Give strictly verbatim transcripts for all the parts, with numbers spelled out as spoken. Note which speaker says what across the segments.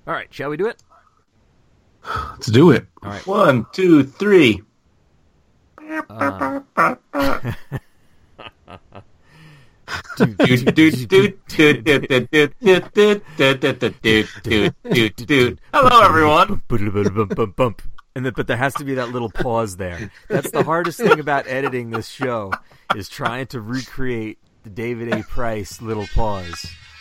Speaker 1: All right, shall we do it?
Speaker 2: Let's do it.
Speaker 1: All right.
Speaker 3: One, two, three.
Speaker 1: Uh...
Speaker 3: Hello, everyone.
Speaker 1: And then, but there has to be that little pause there. That's the hardest thing about editing this show, is trying to recreate the David A. Price little pause.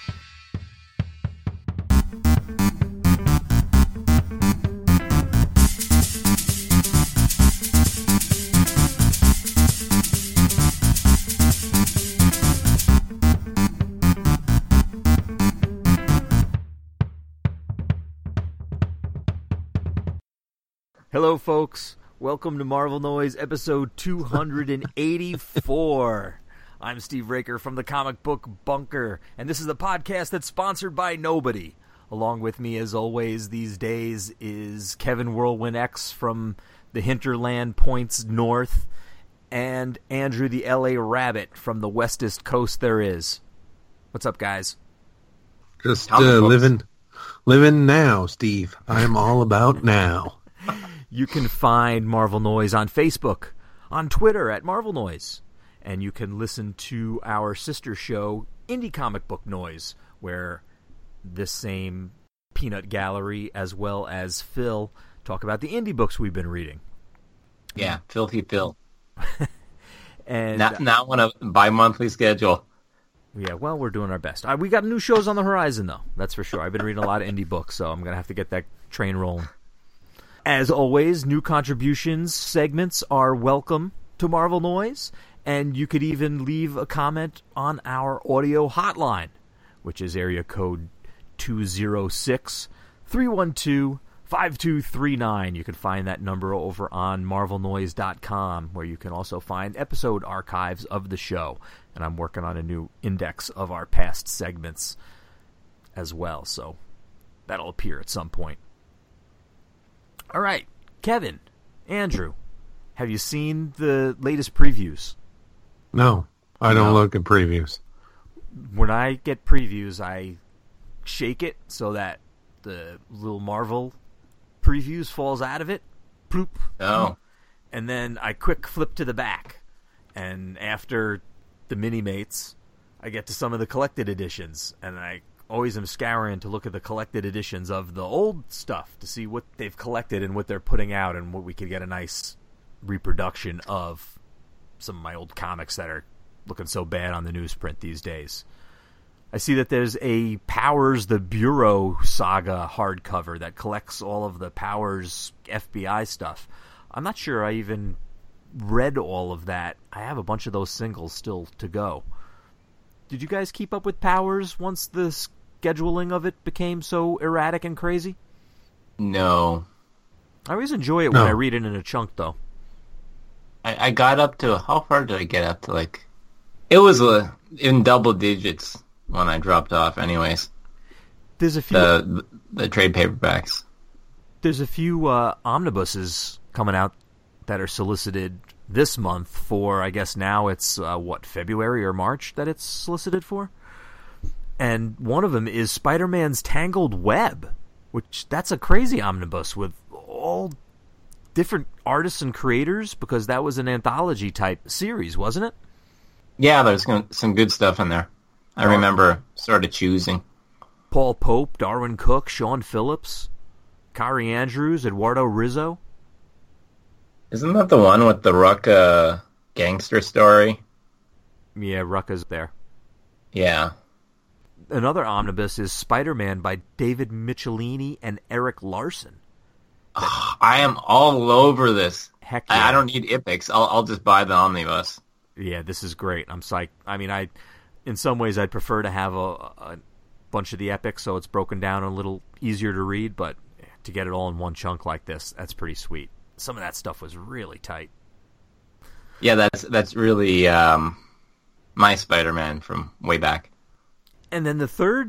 Speaker 1: Hello, folks. Welcome to Marvel Noise, episode two hundred eighty-four. I'm Steve Raker from the Comic Book Bunker, and this is the podcast that's sponsored by nobody. Along with me, as always, these days is Kevin Whirlwind X from the hinterland points north, and Andrew the L A Rabbit from the westest coast there is. What's up, guys?
Speaker 2: Just uh, living, living now, Steve. I'm all about now.
Speaker 1: You can find Marvel Noise on Facebook, on Twitter at Marvel Noise, and you can listen to our sister show, Indie Comic Book Noise, where this same peanut gallery as well as Phil talk about the indie books we've been reading.
Speaker 3: Yeah, filthy Phil.
Speaker 1: and
Speaker 3: not, not on a bi-monthly schedule.
Speaker 1: Yeah, well, we're doing our best. Uh, we got new shows on the horizon, though. That's for sure. I've been reading a lot of indie books, so I'm going to have to get that train rolling. As always, new contributions segments are welcome to Marvel Noise, and you could even leave a comment on our audio hotline, which is area code two oh six, three one two, five two three nine. You can find that number over on marvel noise dot com, where you can also find episode archives of the show. And I'm working on a new index of our past segments as well, so that'll appear at some point. All right, Kevin, Andrew, have you seen the latest previews?
Speaker 2: No, I don't no. look at previews.
Speaker 1: When I get previews, I shake it so that the little Marvel previews falls out of it. Ploop.
Speaker 3: Oh.
Speaker 1: And then I quick flip to the back. And after the mini-mates, I get to some of the collected editions, and I always am scouring to look at the collected editions of the old stuff to see what they've collected and what they're putting out and what we could get a nice reproduction of some of my old comics that are looking so bad on the newsprint these days. I see that there's a Powers the Bureau saga hardcover that collects all of the Powers F B I stuff. I'm not sure I even read all of that. I have a bunch of those singles still to go. Did you guys keep up with Powers once the scheduling of it became so erratic and crazy?
Speaker 3: No.
Speaker 1: I always enjoy it
Speaker 2: no.
Speaker 1: when I read it in a chunk, though.
Speaker 3: I, I got up to, how far did I get up to? Like, it was uh, in double digits when I dropped off anyways.
Speaker 1: There's a few...
Speaker 3: The, the trade paperbacks.
Speaker 1: There's a few uh, omnibuses coming out that are solicited this month for, I guess now it's, uh, what, February or March that it's solicited for? And one of them is Spider-Man's Tangled Web, which that's a crazy omnibus with all different artists and creators, because that was an anthology-type series, wasn't it?
Speaker 3: Yeah, there's some good stuff in there. I oh. remember sort of choosing.
Speaker 1: Paul Pope, Darwin Cook, Sean Phillips, Kari Andrews, Eduardo Rizzo.
Speaker 3: Isn't that the one with the Rucka gangster story?
Speaker 1: Yeah, Rucka's there.
Speaker 3: Yeah.
Speaker 1: Another omnibus is Spider-Man by David Michelinie and Eric Larson.
Speaker 3: Oh, I am all over this.
Speaker 1: Heck yeah.
Speaker 3: I, I don't need Epics. I'll I'll just buy the omnibus.
Speaker 1: Yeah, this is great. I'm psyched. I mean, I, in some ways, I'd prefer to have a, a bunch of the epics so it's broken down a little easier to read, but to get it all in one chunk like this, that's pretty sweet. Some of that stuff was really tight.
Speaker 3: Yeah, that's that's really um, my Spider-Man from way back.
Speaker 1: And then the third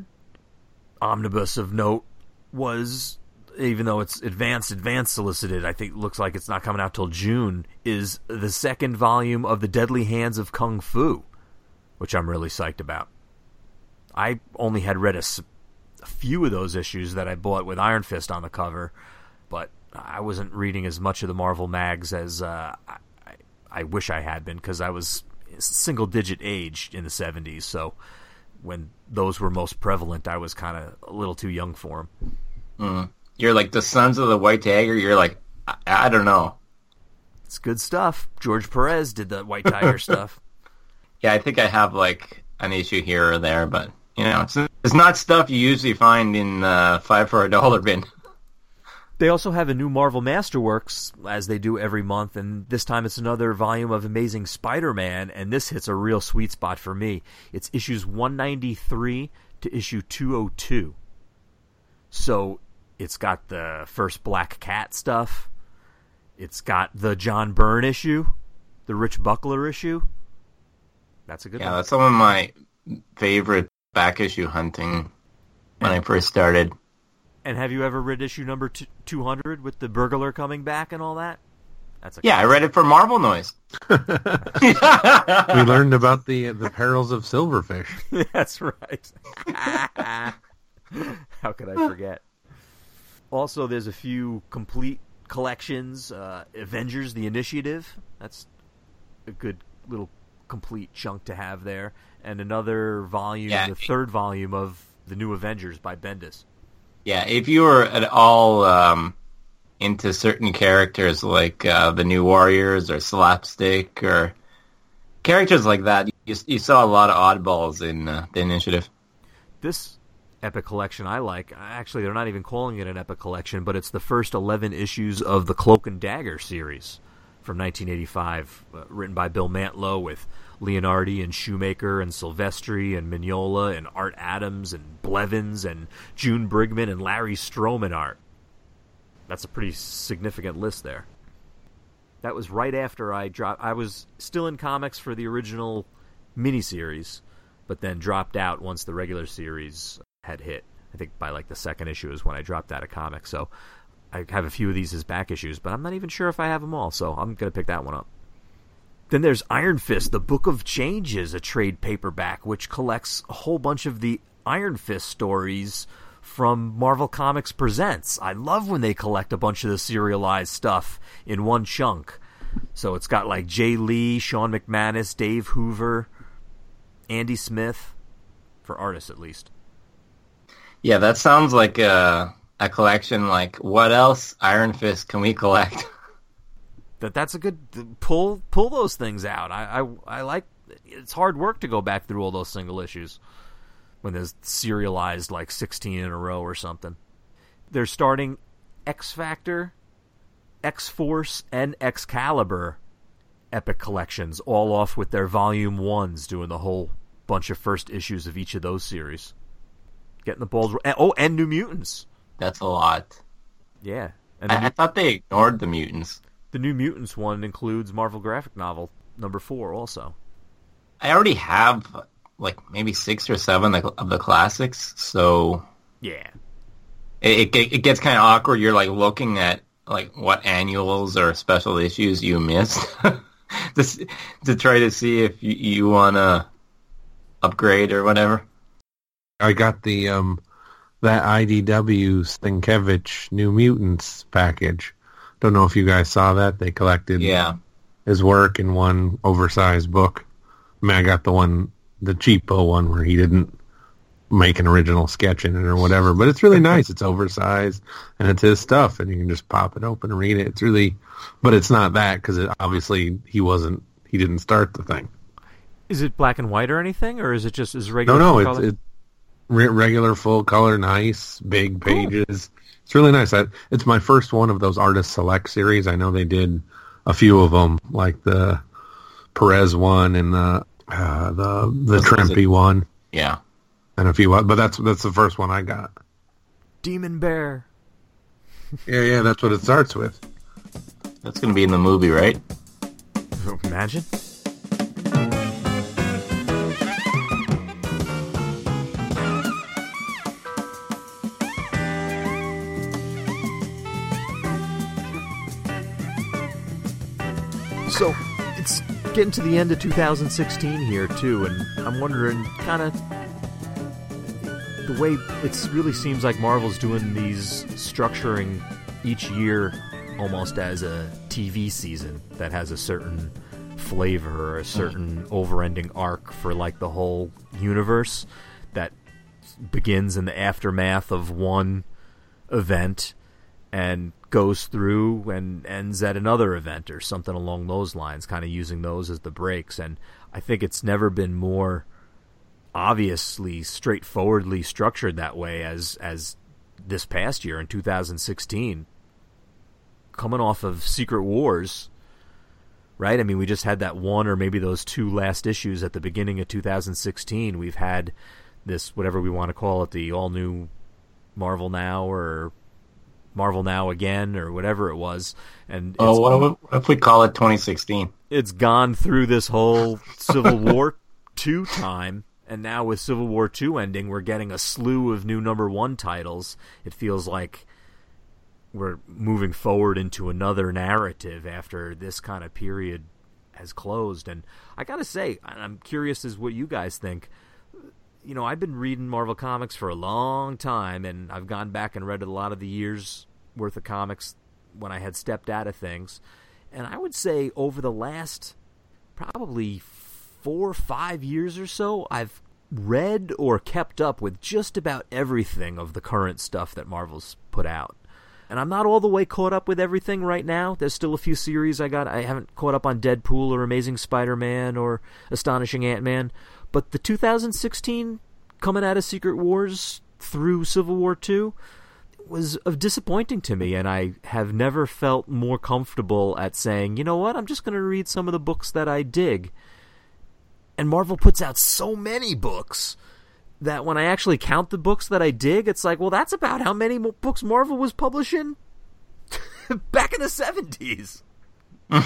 Speaker 1: omnibus of note was, even though it's advanced, advanced solicited, I think it looks like it's not coming out till June, is the second volume of The Deadly Hands of Kung Fu, which I'm really psyched about. I only had read a, few of those issues that I bought with Iron Fist on the cover, but I wasn't reading as much of the Marvel mags as uh, I, I wish I had been, because I was single-digit age in the seventies, so when those were most prevalent, I was kind of a little too young for them.
Speaker 3: Mm. You're like the Sons of the White Tiger. You're like, I, I don't know.
Speaker 1: It's good stuff. George Perez did the White Tiger stuff.
Speaker 3: Yeah, I think I have like an issue here or there, but you know, it's it's not stuff you usually find in uh, five for a dollar bin.
Speaker 1: They also have a new Marvel Masterworks, as they do every month, and this time it's another volume of Amazing Spider-Man, and this hits a real sweet spot for me. It's issues one ninety-three to issue two oh two. So it's got the first Black Cat stuff. It's got the John Byrne issue, the Rich Buckler issue. That's a good
Speaker 3: yeah,
Speaker 1: one.
Speaker 3: That's some of my favorite back issue hunting when I first started.
Speaker 1: And have you ever read issue number two hundred with the burglar coming back and all that? That's a
Speaker 3: yeah, I read it for Marvel Noise.
Speaker 2: We learned about the the perils of silverfish.
Speaker 1: That's right. How could I forget? Also, there's a few complete collections. Uh, Avengers: The Initiative. That's a good little complete chunk to have there. And another volume,
Speaker 3: yeah.
Speaker 1: the third volume of The New Avengers by Bendis.
Speaker 3: Yeah, if you were at all um, into certain characters like uh, the New Warriors or Slapstick or characters like that, you, you saw a lot of oddballs in uh, the Initiative.
Speaker 1: This Epic Collection I like. Actually, they're not even calling it an Epic Collection, but it's the first eleven issues of the Cloak and Dagger series from nineteen eighty-five, uh, written by Bill Mantlo with Leonardi and Shoemaker and Silvestri and Mignola and Art Adams and Blevins and June Brigman and Larry Stroman art. That's a pretty significant list there. That was right after I dropped. I was still in comics for the original miniseries, but then dropped out once the regular series had hit. I think by like the second issue is when I dropped out of comics. So I have a few of these as back issues, but I'm not even sure if I have them all, so I'm going to pick that one up. Then there's Iron Fist, The Book of Changes, a trade paperback, which collects a whole bunch of the Iron Fist stories from Marvel Comics Presents. I love when they collect a bunch of the serialized stuff in one chunk. So it's got like Jay Lee, Sean McManus, Dave Hoover, Andy Smith, for artists at least.
Speaker 3: Yeah, that sounds like a, a collection like, what else Iron Fist can we collect?
Speaker 1: That that's a good pull. Pull those things out. I, I I like. It's hard work to go back through all those single issues when there's serialized like sixteen in a row or something. They're starting X Factor, X Force, and Excalibur Epic collections, all off with their volume ones, doing the whole bunch of first issues of each of those series. Getting the balls. Oh, and New Mutants.
Speaker 3: That's a lot.
Speaker 1: Yeah, and
Speaker 3: I,
Speaker 1: new,
Speaker 3: I thought they ignored the mutants.
Speaker 1: The New Mutants one includes Marvel graphic novel number four also.
Speaker 3: I already have like maybe six or seven of the classics, so
Speaker 1: yeah,
Speaker 3: it it, it gets kind of awkward. You're like looking at like what annuals or special issues you missed to to try to see if you, you want to upgrade or whatever.
Speaker 2: I got the um that I D W Stankiewicz New Mutants package. Don't know if you guys saw that. They collected
Speaker 3: yeah.
Speaker 2: his work in one oversized book. I mean, I got the one, the cheapo one where he didn't make an original sketch in it or whatever. But it's really nice. It's oversized, and it's his stuff, and you can just pop it open and read it. It's really, but it's not that because it, obviously he wasn't, he didn't start the thing.
Speaker 1: Is it black and white or anything, or is it just is regular?
Speaker 2: No, no,
Speaker 1: color?
Speaker 2: it's, it's re- regular full color, nice, big pages. Cool. It's really nice. I, it's my first one of those Artist Select series. I know they did a few of them, like the Perez one and the uh, the the Trempy one.
Speaker 3: Yeah,
Speaker 2: and a few others. But that's that's the first one I got.
Speaker 1: Demon Bear.
Speaker 2: yeah, yeah, that's what it starts with.
Speaker 3: That's going to be in the movie, right?
Speaker 1: Imagine. So, it's getting to the end of two thousand sixteen here, too, and I'm wondering, kind of, the the way it really seems like Marvel's doing these structuring each year almost as a T V season that has a certain flavor or a certain mm. over-ending arc for like the whole universe that begins in the aftermath of one event and goes through and ends at another event or something along those lines, kind of using those as the breaks. And I think it's never been more obviously straightforwardly structured that way as as this past year in two thousand sixteen, coming off of Secret Wars, right? I mean, we just had that one or maybe those two last issues at the beginning of two thousand sixteen. We've had this, whatever we want to call it, the all-new Marvel Now or Marvel Now Again or whatever it was. And it's,
Speaker 3: oh, what if we call it twenty sixteen?
Speaker 1: It's gone through this whole Civil War two time, and now with Civil War two ending, we're getting a slew of new number one titles. It feels like we're moving forward into another narrative after this kind of period has closed. And I gotta say, I'm curious as what you guys think. You know, I've been reading Marvel Comics for a long time, and I've gone back and read a lot of the years' worth of comics when I had stepped out of things. And I would say over the last probably four or five years or so, I've read or kept up with just about everything of the current stuff that Marvel's put out. And I'm not all the way caught up with everything right now. There's still a few series I got. I haven't caught up on Deadpool or Amazing Spider-Man or Astonishing Ant-Man. But the two thousand sixteen coming out of Secret Wars through Civil War two was of disappointing to me, and I have never felt more comfortable at saying, you know what, I'm just going to read some of the books that I dig. And Marvel puts out so many books that when I actually count the books that I dig, it's like, well, that's about how many books Marvel was publishing back in the seventies.
Speaker 3: the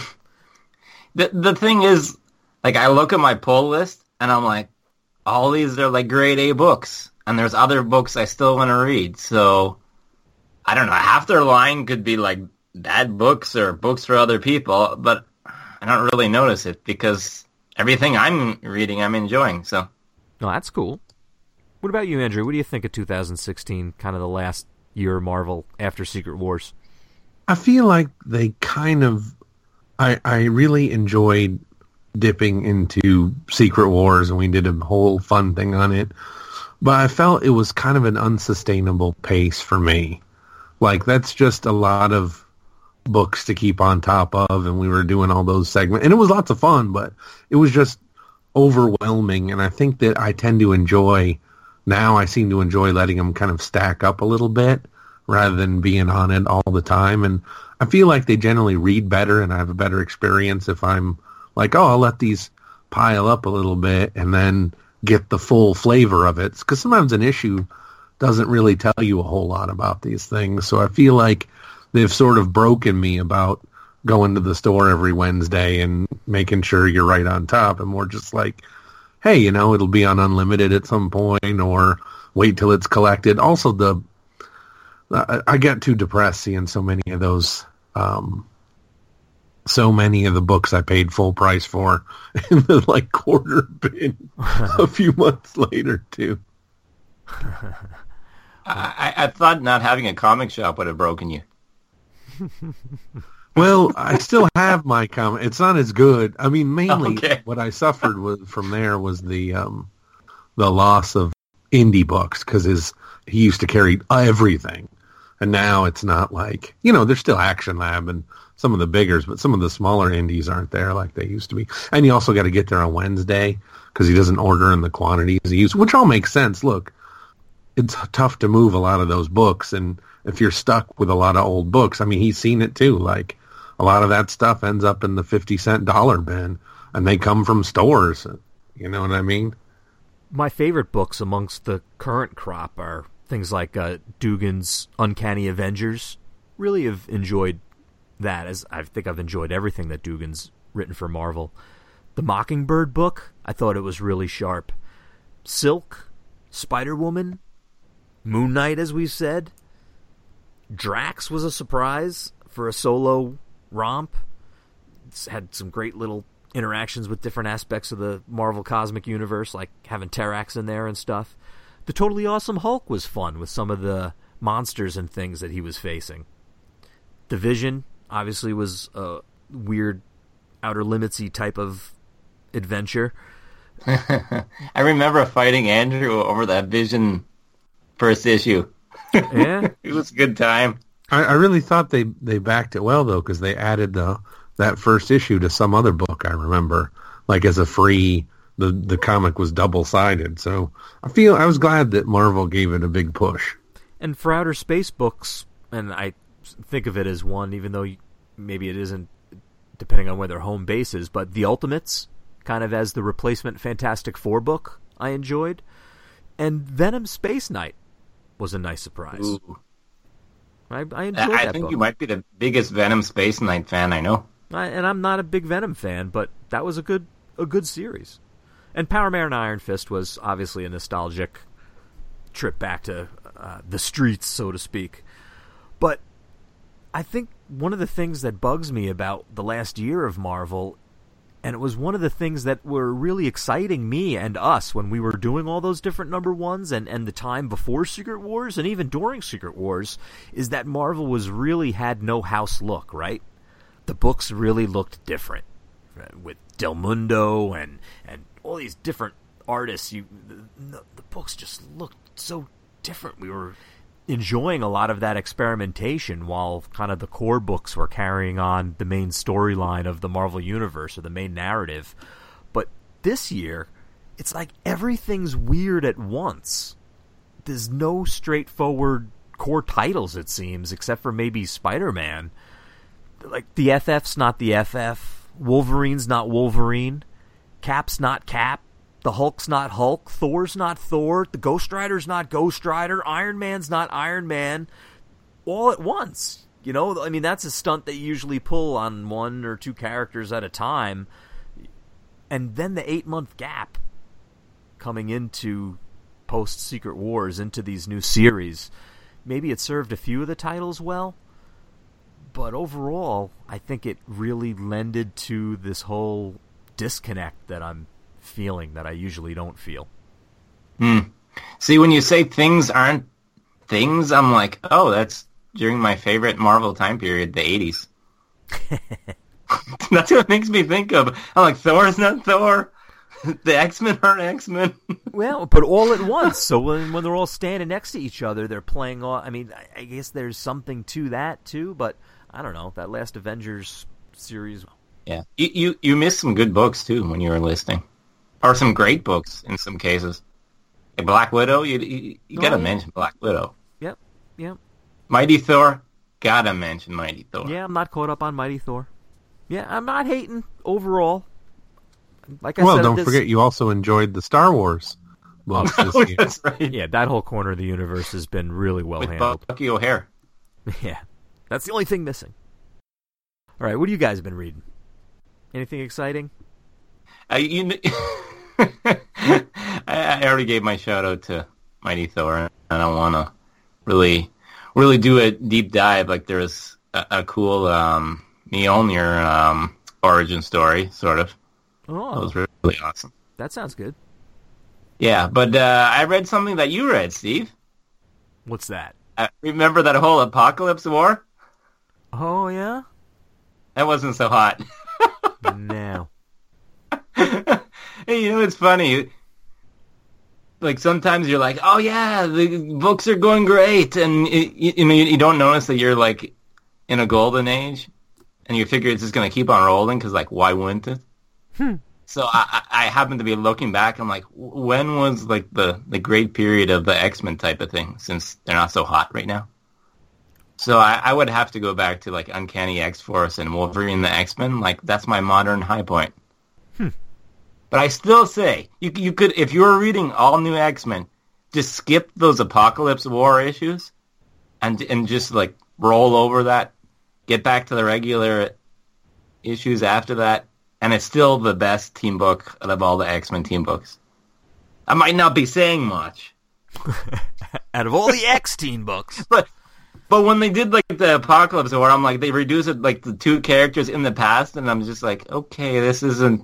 Speaker 3: The thing is, like, I look at my pull list, and I'm like, all these are like grade A books, and there's other books I still want to read. So, I don't know, half their line could be like bad books or books for other people, but I don't really notice it because everything I'm reading, I'm enjoying. So,
Speaker 1: no, that's cool. What about you, Andrew? What do you think of two thousand sixteen, kind of the last year of Marvel after Secret Wars?
Speaker 2: I feel like they kind of, I I really enjoyed dipping into Secret Wars, and we did a whole fun thing on it. But I felt it was kind of an unsustainable pace for me. Like, that's just a lot of books to keep on top of, and we were doing all those segments. And it was lots of fun, but it was just overwhelming, and I think that I tend to enjoy, now I seem to enjoy letting them kind of stack up a little bit rather than being on it all the time. And I feel like they generally read better, and I have a better experience if I'm like, oh, I'll let these pile up a little bit and then get the full flavor of it. Because sometimes an issue doesn't really tell you a whole lot about these things. So I feel like they've sort of broken me about going to the store every Wednesday and making sure you're right on top, and more just like, hey, you know, it'll be on Unlimited at some point, or wait till it's collected. Also, the I, I get too depressed seeing so many of those, um, so many of the books I paid full price for in the like quarter bin a few months later too.
Speaker 3: I, I thought not having a comic shop would have broken you.
Speaker 2: Well, I still have my comic. It's not as good. I mean, mainly
Speaker 3: okay.
Speaker 2: What I suffered was, from there was the um, the loss of indie books, because his he used to carry everything, and now it's not like, you know, there's still Action Lab and some of the biggers, but some of the smaller indies aren't there like they used to be. And you also got to get there on Wednesday because he doesn't order in the quantities he used, which all makes sense. Look, it's tough to move a lot of those books, and if you're stuck with a lot of old books, I mean, he's seen it too. Like, a lot of that stuff ends up in the fifty cent dollar bin, and they come from stores. You know what I mean?
Speaker 1: My favorite books amongst the current crop are things like uh, Dugan's Uncanny Avengers. Really have enjoyed that, as I think I've enjoyed everything that Dugan's written for Marvel. The Mockingbird book, I thought it was really sharp. Silk, Spider-Woman, Moon Knight, as we've said. Drax was a surprise for a solo romp. It's had some great little interactions with different aspects of the Marvel Cosmic Universe, like having Terrax in there and stuff. The Totally Awesome Hulk was fun with some of the monsters and things that he was facing. The Vision obviously was a weird Outer Limits-y type of adventure.
Speaker 3: I remember fighting Andrew over that Vision first issue.
Speaker 1: Yeah?
Speaker 3: It was a good time.
Speaker 2: I, I really thought they, they backed it well, though, because they added the that first issue to some other book, I remember, like as a free... The the comic was double-sided, so I feel I was glad that Marvel gave it a big push.
Speaker 1: And for Outer Space books, and I think of it as one, even though maybe it isn't, depending on where their home base is, but The Ultimates, kind of as the replacement Fantastic Four book, I enjoyed. And Venom Space Knight was a nice surprise.
Speaker 3: Ooh.
Speaker 1: I, I enjoyed
Speaker 3: I
Speaker 1: that
Speaker 3: think
Speaker 1: book.
Speaker 3: you might be the biggest Venom Space Knight fan I know.
Speaker 1: I, and I'm not a big Venom fan, but that was a good a good series. And Power Man and Iron Fist was obviously a nostalgic trip back to uh, the streets, so to speak. But I think one of the things that bugs me about the last year of Marvel, and it was one of the things that were really exciting me and us when we were doing all those different number ones and, and the time before Secret Wars and even during Secret Wars, is that Marvel was really had no house look, right? The books really looked different. With Del Mundo and, and all these different artists, you the, the books just looked so different. We were enjoying a lot of that experimentation while kind of the core books were carrying on the main storyline of the Marvel Universe or the main narrative. But this year, it's like everything's weird at once. There's no straightforward core titles, it seems, except for maybe Spider-Man. Like, the F F's not the F F. Wolverine's not Wolverine. Cap's not Cap. The Hulk's not Hulk. Thor's not Thor. The Ghost Rider's not Ghost Rider. Iron Man's not Iron Man. All at once. You know, I mean, that's a stunt they usually pull on one or two characters at a time. And then the eight-month gap coming into post-Secret Wars, into these new series. Maybe it served a few of the titles well. But overall, I think it really lended to this whole disconnect that I'm feeling that I usually don't feel.
Speaker 3: Hmm. See, when you say things aren't things, I'm like, oh, that's during my favorite Marvel time period, the eighties. That's what it makes me think of. I'm like, Thor's not Thor. The X-Men aren't X-Men.
Speaker 1: Well, but all at once. So when when they're all standing next to each other, they're playing all... I mean, I, I guess there's something to that, too, but... I don't know, that last Avengers series.
Speaker 3: Yeah, you, you you missed some good books, too, when you were listing. Or some great books, in some cases. Like Black Widow, you, you, you gotta oh, yeah. mention Black Widow.
Speaker 1: Yep, yep.
Speaker 3: Mighty Thor, gotta mention Mighty Thor.
Speaker 1: Yeah, I'm not caught up on Mighty Thor. Yeah, I'm not hating overall. Like I
Speaker 2: well,
Speaker 1: said,
Speaker 2: don't
Speaker 1: this...
Speaker 2: forget you also enjoyed the Star Wars books this
Speaker 3: oh,
Speaker 2: year.
Speaker 3: That's right.
Speaker 1: Yeah, that whole corner of the universe has been really well
Speaker 3: With
Speaker 1: handled.
Speaker 3: Bucky O'Hare.
Speaker 1: Yeah. That's the only thing missing. All right, what have you guys been reading? Anything exciting?
Speaker 3: Uh, you know, I, I already gave my shout out to Mighty Thor, and I don't want to really, really do a deep dive. Like there was a, a cool um, Mjolnir um, origin story, sort of.
Speaker 1: Oh,
Speaker 3: that was really, really awesome.
Speaker 1: That sounds good.
Speaker 3: Yeah, but uh, I read something that you read, Steve.
Speaker 1: What's that?
Speaker 3: Uh, remember that whole Apocalypse War?
Speaker 1: Oh, yeah?
Speaker 3: That wasn't so hot.
Speaker 1: No.
Speaker 3: Hey, you know, it's funny. Like, sometimes you're like, oh, yeah, the books are going great. And, it, you, you know, you, you don't notice that you're, like, in a golden age. And you figure it's just going to keep on rolling because, like, why wouldn't it?
Speaker 1: Hmm.
Speaker 3: So I, I happen to be looking back. I'm like, when was, like, the, the great period of the X-Men type of thing, since they're not so hot right now? So I, I would have to go back to, like, Uncanny X-Force and Wolverine the X-Men. Like, that's my modern high point.
Speaker 1: Hmm.
Speaker 3: But I still say, you you could, if you were reading all new X-Men, just skip those Apocalypse War issues and and just, like, roll over that, get back to the regular issues after that, and it's still the best team book out of all the X-Men team books. I might not be saying much.
Speaker 1: Out of all the X-Teen books.
Speaker 3: But... But when they did, like, the Apocalypse War, I'm like, they reduced it, like, the two characters in the past, and I'm just like, okay, this isn't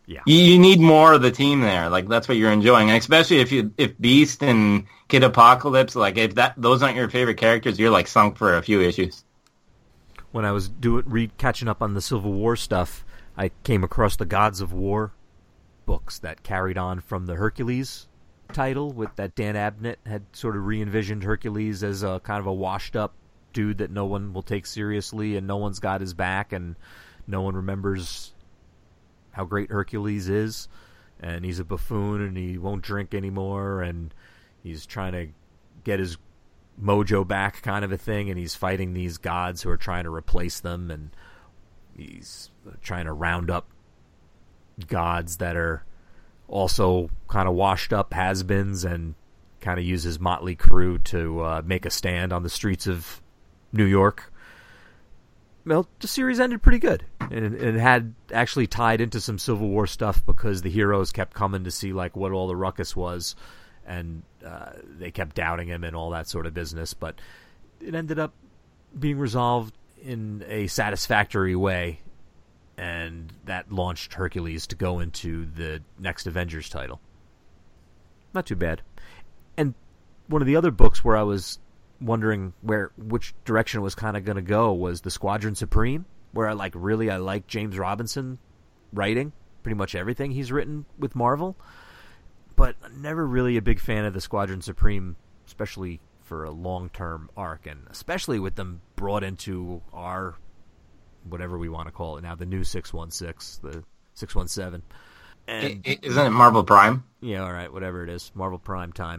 Speaker 1: Yeah.
Speaker 3: You, you need more of the team there. Like, that's what you're enjoying. And especially if you if Beast and Kid Apocalypse, like, if that those aren't your favorite characters, you're, like, sunk for a few issues.
Speaker 1: When I was doing re- catching up on the Civil War stuff, I came across the Gods of War books that carried on from the Hercules title, with that Dan Abnett had sort of re-envisioned Hercules as a kind of a washed-up dude that no one will take seriously, and no one's got his back, and no one remembers how great Hercules is, and he's a buffoon, and he won't drink anymore, and he's trying to get his mojo back, kind of a thing, and he's fighting these gods who are trying to replace them, and he's trying to round up gods that are also kind of washed up has-beens, and kind of use his motley crew to uh, make a stand on the streets of New York. Well, the series ended pretty good, and it had actually tied into some Civil War stuff because the heroes kept coming to see like what all the ruckus was, and uh, they kept doubting him and all that sort of business. But it ended up being resolved in a satisfactory way, and that launched Hercules to go into the next Avengers title. Not too bad. And one of the other books where I was wondering where which direction it was kind of going to go was the Squadron Supreme, where I like really I like James Robinson writing pretty much everything he's written with Marvel, but I'm never really a big fan of the Squadron Supreme, especially for a long-term arc, and especially with them brought into our whatever we want to call it now, the new six one six, the six one seven. And
Speaker 3: it, it, isn't it Marvel Prime?
Speaker 1: Yeah, all right, whatever it is, Marvel Prime time.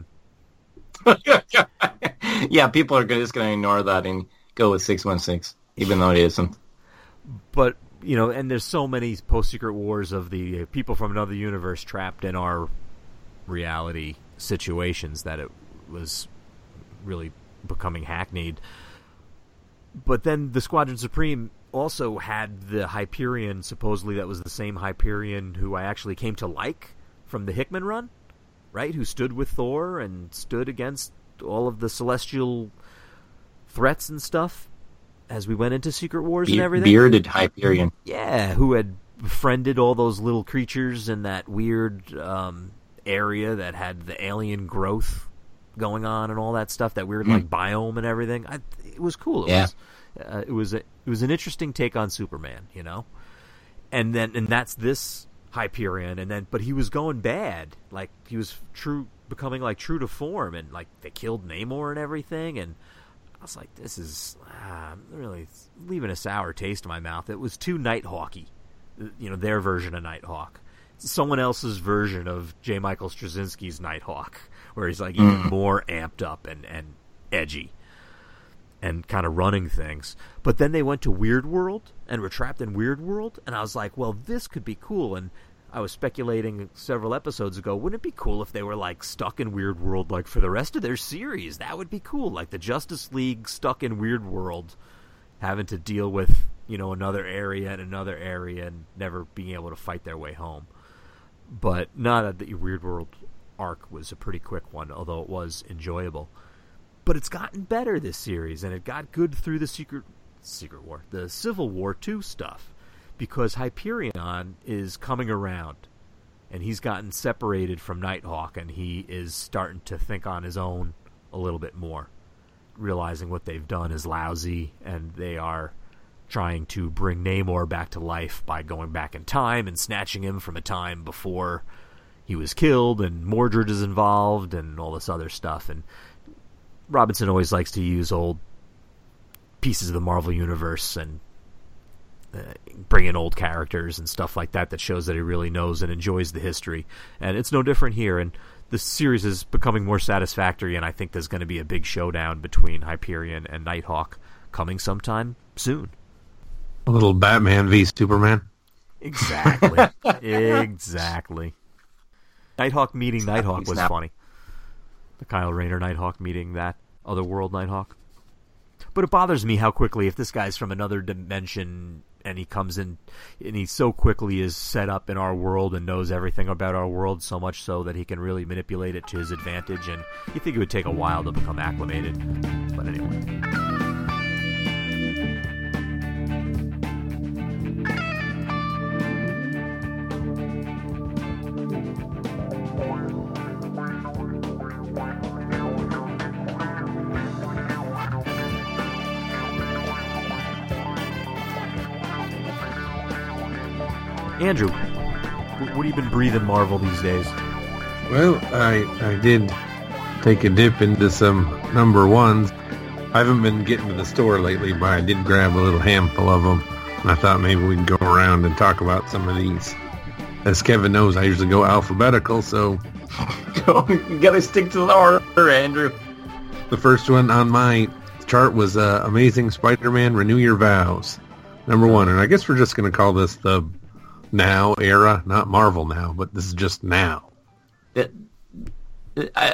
Speaker 3: Yeah, people are just going to ignore that and go with six one six, even though it isn't.
Speaker 1: But, you know, and there's so many post-Secret Wars of the uh, people from another universe trapped in our reality situations that it was really becoming hackneyed. But then the Squadron Supreme also had the Hyperion, supposedly that was the same Hyperion who I actually came to like from the Hickman run, right? Who stood with Thor and stood against all of the celestial threats and stuff as we went into Secret Wars
Speaker 3: Be-
Speaker 1: and everything.
Speaker 3: Bearded Hyperion.
Speaker 1: Yeah, who had befriended all those little creatures in that weird um, area that had the alien growth going on and all that stuff, that weird mm. like biome and everything. I, it was cool. It
Speaker 3: yeah.
Speaker 1: was, uh, it was a, it was an interesting take on Superman, you know. And then and that's this Hyperion, and then but he was going bad, like he was true becoming like true to form, and like they killed Namor and everything, and I was like, this is ah, really leaving a sour taste in my mouth. It was too Nighthawky, you know, their version of Nighthawk. It's someone else's version of J. Michael Straczynski's Nighthawk, where he's like even mm. more amped up and, and edgy and kind of running things. But then they went to Weird World and were trapped in Weird World, and I was like, well, this could be cool. And I was speculating several episodes ago, wouldn't it be cool if they were like stuck in Weird World like for the rest of their series? That would be cool. Like the Justice League stuck in Weird World, having to deal with, you know, another area and another area and never being able to fight their way home. But not that the Weird World arc was a pretty quick one, although it was enjoyable. But it's gotten better this series, and it got good through the Secret Secret War, the Civil War two stuff, because Hyperion is coming around, and he's gotten separated from Nighthawk, and he is starting to think on his own a little bit more, realizing what they've done is lousy, and they are trying to bring Namor back to life by going back in time and snatching him from a time before he was killed, and Mordred is involved, and all this other stuff. And Robinson always likes to use old pieces of the Marvel Universe and uh, bring in old characters and stuff like that that shows that he really knows and enjoys the history. And it's no different here. And the series is becoming more satisfactory, and I think there's going to be a big showdown between Hyperion and Nighthawk coming sometime soon.
Speaker 2: A little Batman v Superman.
Speaker 1: Exactly. Exactly. Nighthawk meeting Nighthawk was funny. The Kyle Rayner Nighthawk meeting that otherworld Nighthawk. But it bothers me how quickly, if this guy's from another dimension and he comes in and he so quickly is set up in our world and knows everything about our world, so much so that he can really manipulate it to his advantage, and you think it would take a while to become acclimated. But anyway. Andrew, what have you been breathing Marvel these days?
Speaker 2: Well, I I did take a dip into some number ones. I haven't been getting to the store lately, but I did grab a little handful of them. And I thought maybe we can go around and talk about some of these. As Kevin knows, I usually go alphabetical, so...
Speaker 3: You gotta stick to the order, Andrew.
Speaker 2: The first one on my chart was uh, Amazing Spider-Man Renew Your Vows. Number one, and I guess we're just going to call this the Now era. Not Marvel Now, but this is just now.
Speaker 3: It, it, I,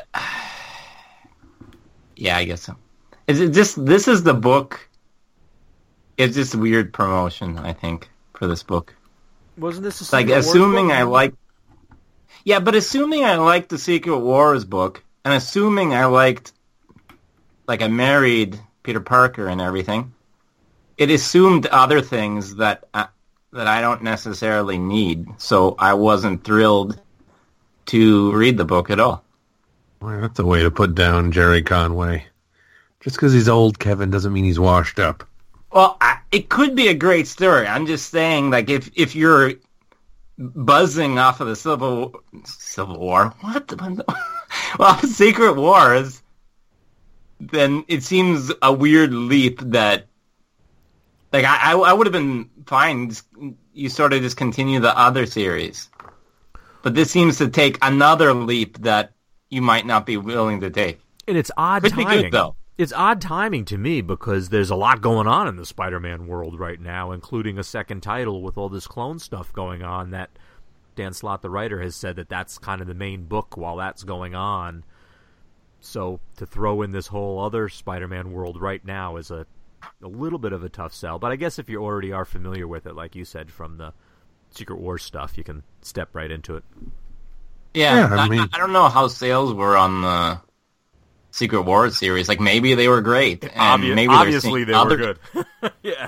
Speaker 3: yeah, I guess so. Is it just, this is the book... It's just weird promotion, I think, for this book.
Speaker 1: Wasn't this a
Speaker 3: like assuming I like? Yeah, but assuming I liked the Secret Wars book, and assuming I liked, like I married Peter Parker and everything, it assumed other things that I, that I don't necessarily need. So I wasn't thrilled to read the book at all.
Speaker 2: Well, that's a way to put down Jerry Conway. Just because he's old, Kevin, doesn't mean he's washed up.
Speaker 3: Well, I, it could be a great story. I'm just saying, like, if, if you're buzzing off of the Civil Civil War, what? The, well, Secret Wars, then it seems a weird leap that, like, I, I, I would have been fine. Just, you sort of just continue the other series. But this seems to take another leap that you might not be willing to take.
Speaker 1: And it's odd
Speaker 3: Could
Speaker 1: timing.
Speaker 3: be good, though.
Speaker 1: It's odd timing to me because there's a lot going on in the Spider-Man world right now, including a second title with all this clone stuff going on that Dan Slott, the writer, has said that that's kind of the main book while that's going on. So to throw in this whole other Spider-Man world right now is a, a little bit of a tough sell. But I guess if you already are familiar with it, like you said, from the Secret Wars stuff, you can step right into it.
Speaker 3: Yeah,
Speaker 2: Yeah, I
Speaker 3: I,
Speaker 2: mean-
Speaker 3: I don't know how sales were on the Secret Wars series. Like, maybe they were great, and
Speaker 1: Obvi-
Speaker 3: maybe
Speaker 1: obviously
Speaker 3: they're
Speaker 1: they
Speaker 3: other,
Speaker 1: were good. Yeah.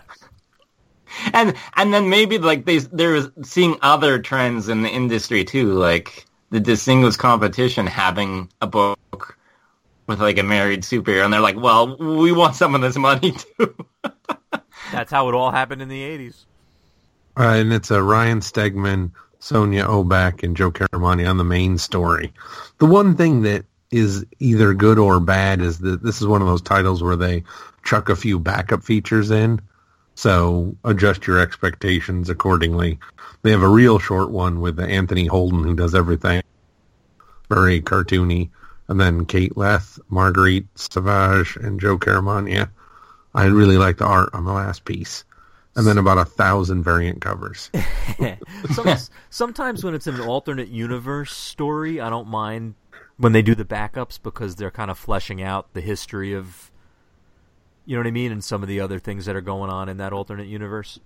Speaker 3: and and then maybe like they they're seeing other trends in the industry too, like the Distinguished Competition having a book with like a married superhero, and they're like, well, we want some of this money too.
Speaker 1: That's how it all happened in the eighties.
Speaker 2: Uh, and it's a Ryan Stegman, Sonia Oback, and Joe Caramani on the main story. The one thing that is either good or bad is that this is one of those titles where they chuck a few backup features in, so adjust your expectations accordingly. They have a real short one with Anthony Holden, who does everything, very cartoony, and then Kate Leth, Marguerite Savage, and Joe Caramagna. I really like the art on the last piece. And then about a thousand variant covers.
Speaker 1: Some, sometimes when it's an alternate universe story, I don't mind when they do the backups because they're kind of fleshing out the history of, you know what I mean, and some of the other things that are going on in that alternate universe.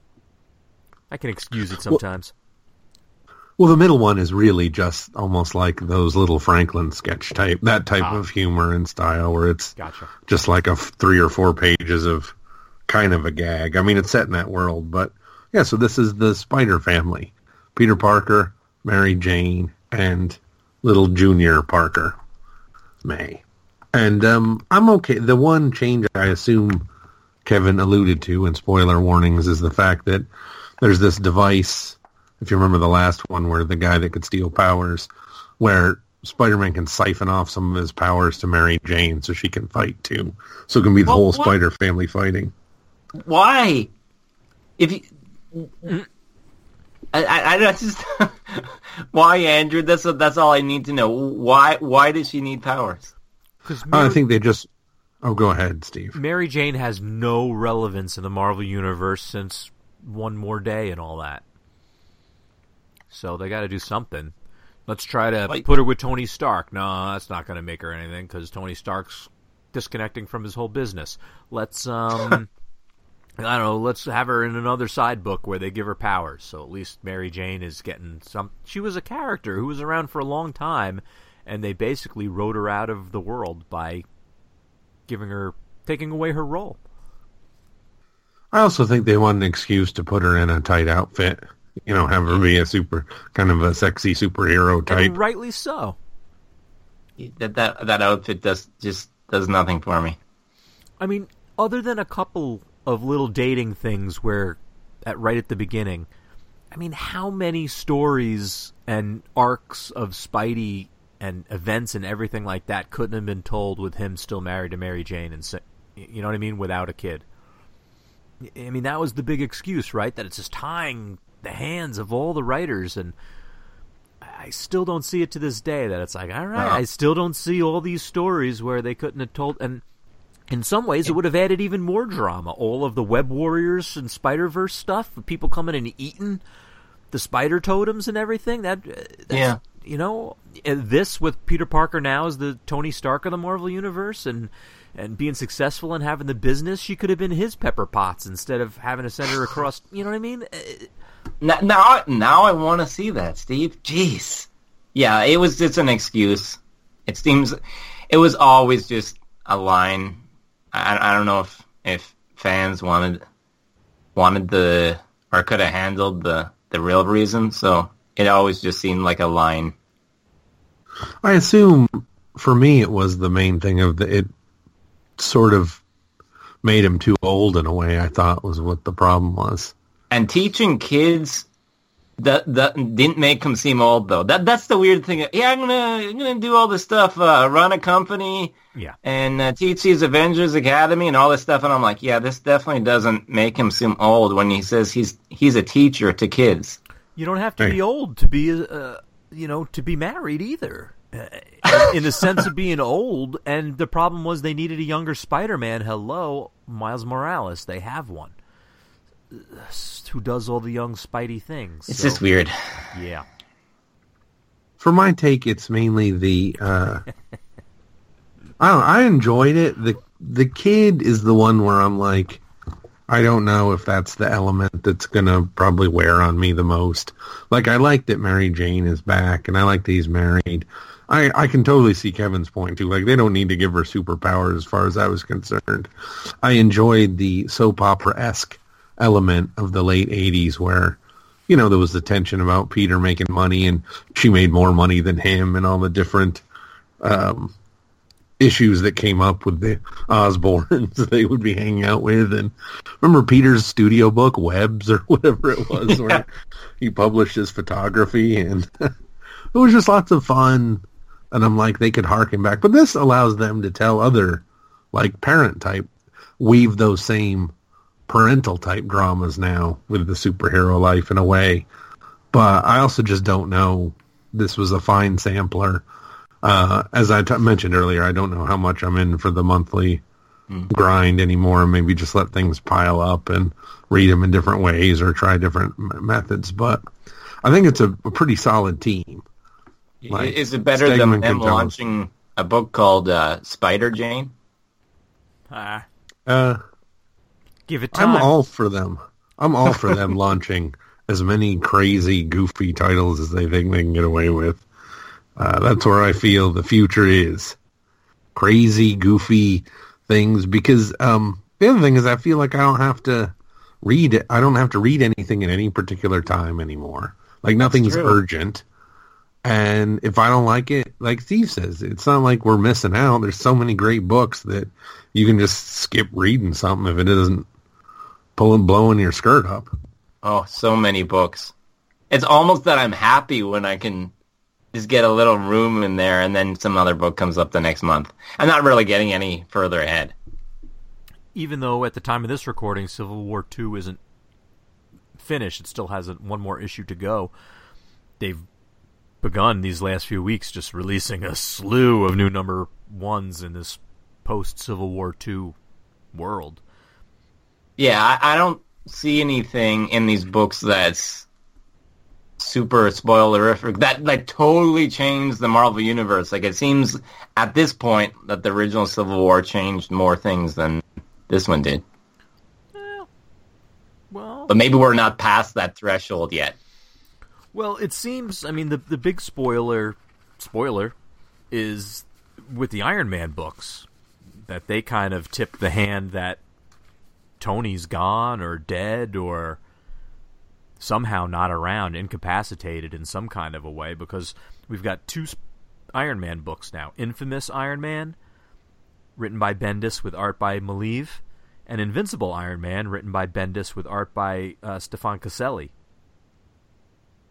Speaker 1: I can excuse it sometimes.
Speaker 2: Well, the middle one is really just almost like those little Franklin sketch type, that type ah. of humor and style where it's
Speaker 1: gotcha.
Speaker 2: just like a f- three or four pages of kind of a gag. I mean, it's set in that world, but yeah, so this is the Spider family. Peter Parker, Mary Jane, and little Junior Parker, May. And um, I'm okay. The one change I assume Kevin alluded to, and spoiler warnings, is the fact that there's this device, if you remember the last one, where the guy that could steal powers, where Spider-Man can siphon off some of his powers to Mary Jane so she can fight too. So it can be the well, whole what? Spider family fighting.
Speaker 3: Why? If you... I, I, I just... Why, Andrew? That's that's all I need to know. Why Why does she need powers?
Speaker 1: Because
Speaker 2: Mary... I think they just... Oh, go ahead, Steve.
Speaker 1: Mary Jane has no relevance in the Marvel Universe since One More Day and all that. So they got to do something. Let's try to like, put her with Tony Stark. No, that's not going to make her anything because Tony Stark's disconnecting from his whole business. Let's... um. I don't know, let's have her in another side book where they give her powers, so at least Mary Jane is getting some... She was a character who was around for a long time, and they basically wrote her out of the world by giving her... taking away her role.
Speaker 2: I also think they want an excuse to put her in a tight outfit. You know, have her be a super... kind of a sexy superhero type.
Speaker 1: And rightly so.
Speaker 3: That, that, that outfit does just does nothing for me.
Speaker 1: I mean, other than a couple... of little dating things where, at right at the beginning, I mean, how many stories and arcs of Spidey and events and everything like that couldn't have been told with him still married to Mary Jane and, you know what I mean, without a kid? I mean, that was the big excuse, right? That it's just tying the hands of all the writers, and I still don't see it to this day that it's like, all right, I still don't see all these stories where they couldn't have told, and in some ways it would have added even more drama. All of the Web Warriors and Spider-Verse stuff, people coming and eating the spider totems and everything, that, that's,
Speaker 3: yeah.
Speaker 1: you know, this with Peter Parker now as the Tony Stark of the Marvel Universe, and and being successful and having the business, she could have been his Pepper Potts instead of having to send her across, you know what I mean?
Speaker 3: Now, now, now I want to see that, Steve. Jeez. Yeah, it was just an excuse. It seems it was always just a line. I, I don't know if, if fans wanted wanted the or could have handled the, the real reason. So it always just seemed like a line.
Speaker 2: I assume for me it was the main thing of the it sort of made him too old in a way. I thought was what the problem was.
Speaker 3: And teaching kids that that didn't make him seem old though. That that's the weird thing. Yeah, I'm gonna I'm gonna do all this stuff, uh, run a company,
Speaker 1: yeah,
Speaker 3: and uh, teach these Avengers Academy and all this stuff. And I'm like, yeah, this definitely doesn't make him seem old when he says he's he's a teacher to kids.
Speaker 1: You don't have to
Speaker 2: Hey.
Speaker 1: be old to be, uh, you know, to be married either. Uh, in the sense of being old, and the problem was they needed a younger Spider-Man. Hello, Miles Morales. They have one who does all the young Spidey things.
Speaker 3: It's
Speaker 1: so,
Speaker 3: just weird.
Speaker 1: Yeah.
Speaker 2: For my take, it's mainly the. Uh, I don't. I enjoyed it. the The kid is the one where I'm like, I don't know if that's the element that's gonna probably wear on me the most. Like, I like that Mary Jane is back, and I like that he's married. I, I can totally see Kevin's point, too. Like, they don't need to give her superpowers as far as I was concerned. I enjoyed the soap opera-esque element of the late eighties where, you know, there was the tension about Peter making money, and she made more money than him, and all the different um, issues that came up with the Osborns that they would be hanging out with. And remember Peter's studio book, Webs, or whatever it was,
Speaker 3: Yeah.
Speaker 2: where he published his photography, and it was just lots of fun. And I'm like, they could harken back. But this allows them to tell other, like, parent-type, weave those same parental-type dramas now with the superhero life in a way. But I also just don't know. This was a fine sampler. Uh, as I t- mentioned earlier, I don't know how much I'm in for the monthly mm. grind anymore. Maybe just let things pile up and read them in different ways or try different m- methods. But I think it's a, a pretty solid team.
Speaker 3: Like, is it better than them launching a book called uh, Spider Jane?
Speaker 1: Ah,
Speaker 2: Uh,
Speaker 1: give it time.
Speaker 2: I'm all for them. I'm all for them launching as many crazy, goofy titles as they think they can get away with. Uh, that's where I feel the future is. Crazy, goofy things. Because um, the other thing is I feel like I don't have to read it. I don't have to read anything at any particular time anymore. Like, nothing's urgent. And if I don't like it, like Steve says, it's not like we're missing out. There's so many great books that you can just skip reading something if it isn't pulling, blowing your skirt up.
Speaker 3: Oh, so many books. It's almost that I'm happy when I can just get a little room in there and then some other book comes up the next month. I'm not really getting any further ahead.
Speaker 1: Even though at the time of this recording, Civil War two isn't finished, it still has a, one more issue to go. They've begun these last few weeks just releasing a slew of new number ones in this post-Civil War two world.
Speaker 3: Yeah, I, I don't see anything in these books that's super spoilerific, that like totally changed the Marvel Universe. Like, it seems at this point that the original Civil War changed more things than this one did.
Speaker 1: Well, well,
Speaker 3: But maybe we're not past that threshold yet.
Speaker 1: Well, it seems, I mean, the the big spoiler, spoiler, is with the Iron Man books, that they kind of tip the hand that Tony's gone or dead or somehow not around, incapacitated in some kind of a way, because we've got two Iron Man books now. Infamous Iron Man, written by Bendis with art by Malieve, and Invincible Iron Man, written by Bendis with art by uh, Stefan Caselli.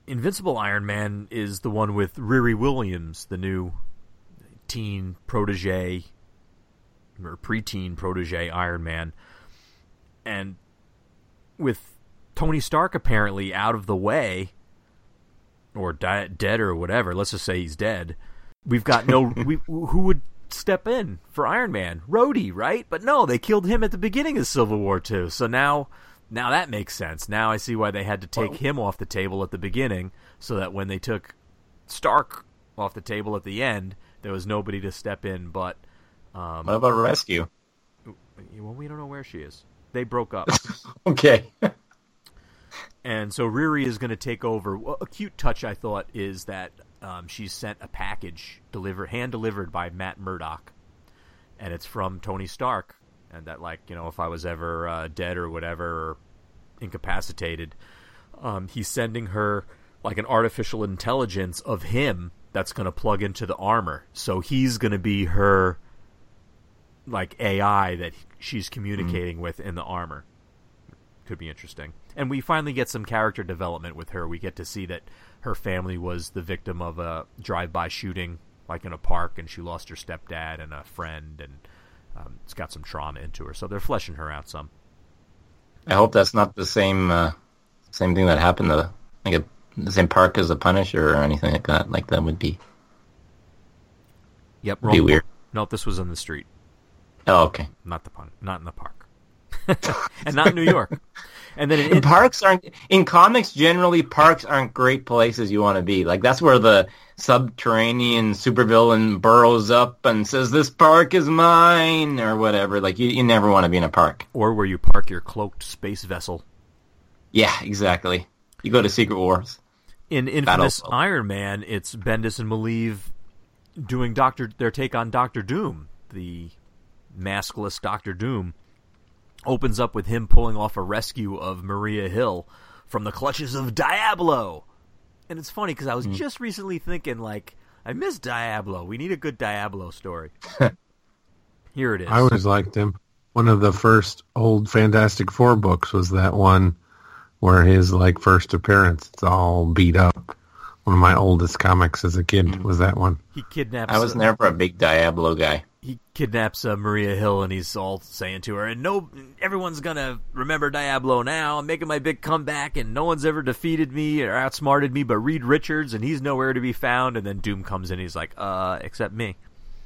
Speaker 1: Invincible Iron Man is the one with Riri Williams, the new teen protege, or preteen protege Iron Man. And with Tony Stark apparently out of the way, or di- dead or whatever, let's just say he's dead, we've got no... we, who would step in for Iron Man? Rhodey, right? But no, they killed him at the beginning of Civil War two, so now... Now that makes sense. Now I see why they had to take well, him off the table at the beginning, so that when they took Stark off the table at the end, there was nobody to step in but... Um,
Speaker 3: what about Rescue?
Speaker 1: Well, we don't know where she is. They broke up.
Speaker 3: Okay.
Speaker 1: And so Riri is going to take over. Well, a cute touch, I thought, is that um, she's sent a package, deliver, hand-delivered by Matt Murdock, and it's from Tony Stark. And that, like, you know, if I was ever uh, dead or whatever, or incapacitated, um, he's sending her, like, an artificial intelligence of him that's going to plug into the armor. So he's going to be her, like, A I that she's communicating mm. with in the armor. Could be interesting. And we finally get some character development with her. We get to see that her family was the victim of a drive-by shooting, like, in a park, and she lost her stepdad and a friend, and... Um, it's got some trauma into her, so they're fleshing her out some.
Speaker 3: I hope that's not the same uh, same thing that happened to like a, the same park as the Punisher or anything like that. Like that would be.
Speaker 1: Yep,
Speaker 3: would be weird.
Speaker 1: No, this was in the street.
Speaker 3: Oh, okay.
Speaker 1: Not the pun. Not in the park. And not in New York. And then
Speaker 3: in, parks aren't in comics generally. Parks aren't great places you want to be. Like that's where the subterranean supervillain burrows up and says, "This park is mine," or whatever. Like you, you never want to be in a park.
Speaker 1: Or where you park your cloaked space vessel.
Speaker 3: Yeah, exactly. You go to Secret Wars.
Speaker 1: In Infamous Iron Man, it's Bendis and Malieve doing Doctor their take on Doctor Doom, the maskless Doctor Doom. Opens up with him pulling off a rescue of Maria Hill from the clutches of Diablo. And it's funny because I was mm. just recently thinking, like, I miss Diablo. We need a good Diablo story. Here it is.
Speaker 2: I always liked him. One of the first old Fantastic Four books was that one where his, like, first appearance, it's all beat up. One of my oldest comics as a kid mm. was that one.
Speaker 1: He kidnaps...
Speaker 3: I was never a big Diablo guy.
Speaker 1: He kidnaps uh, Maria Hill, and he's all saying to her, and no, everyone's going to remember Diablo now. I'm making my big comeback, and no one's ever defeated me or outsmarted me but Reed Richards, and he's nowhere to be found. And then Doom comes in, he's like, uh, except me.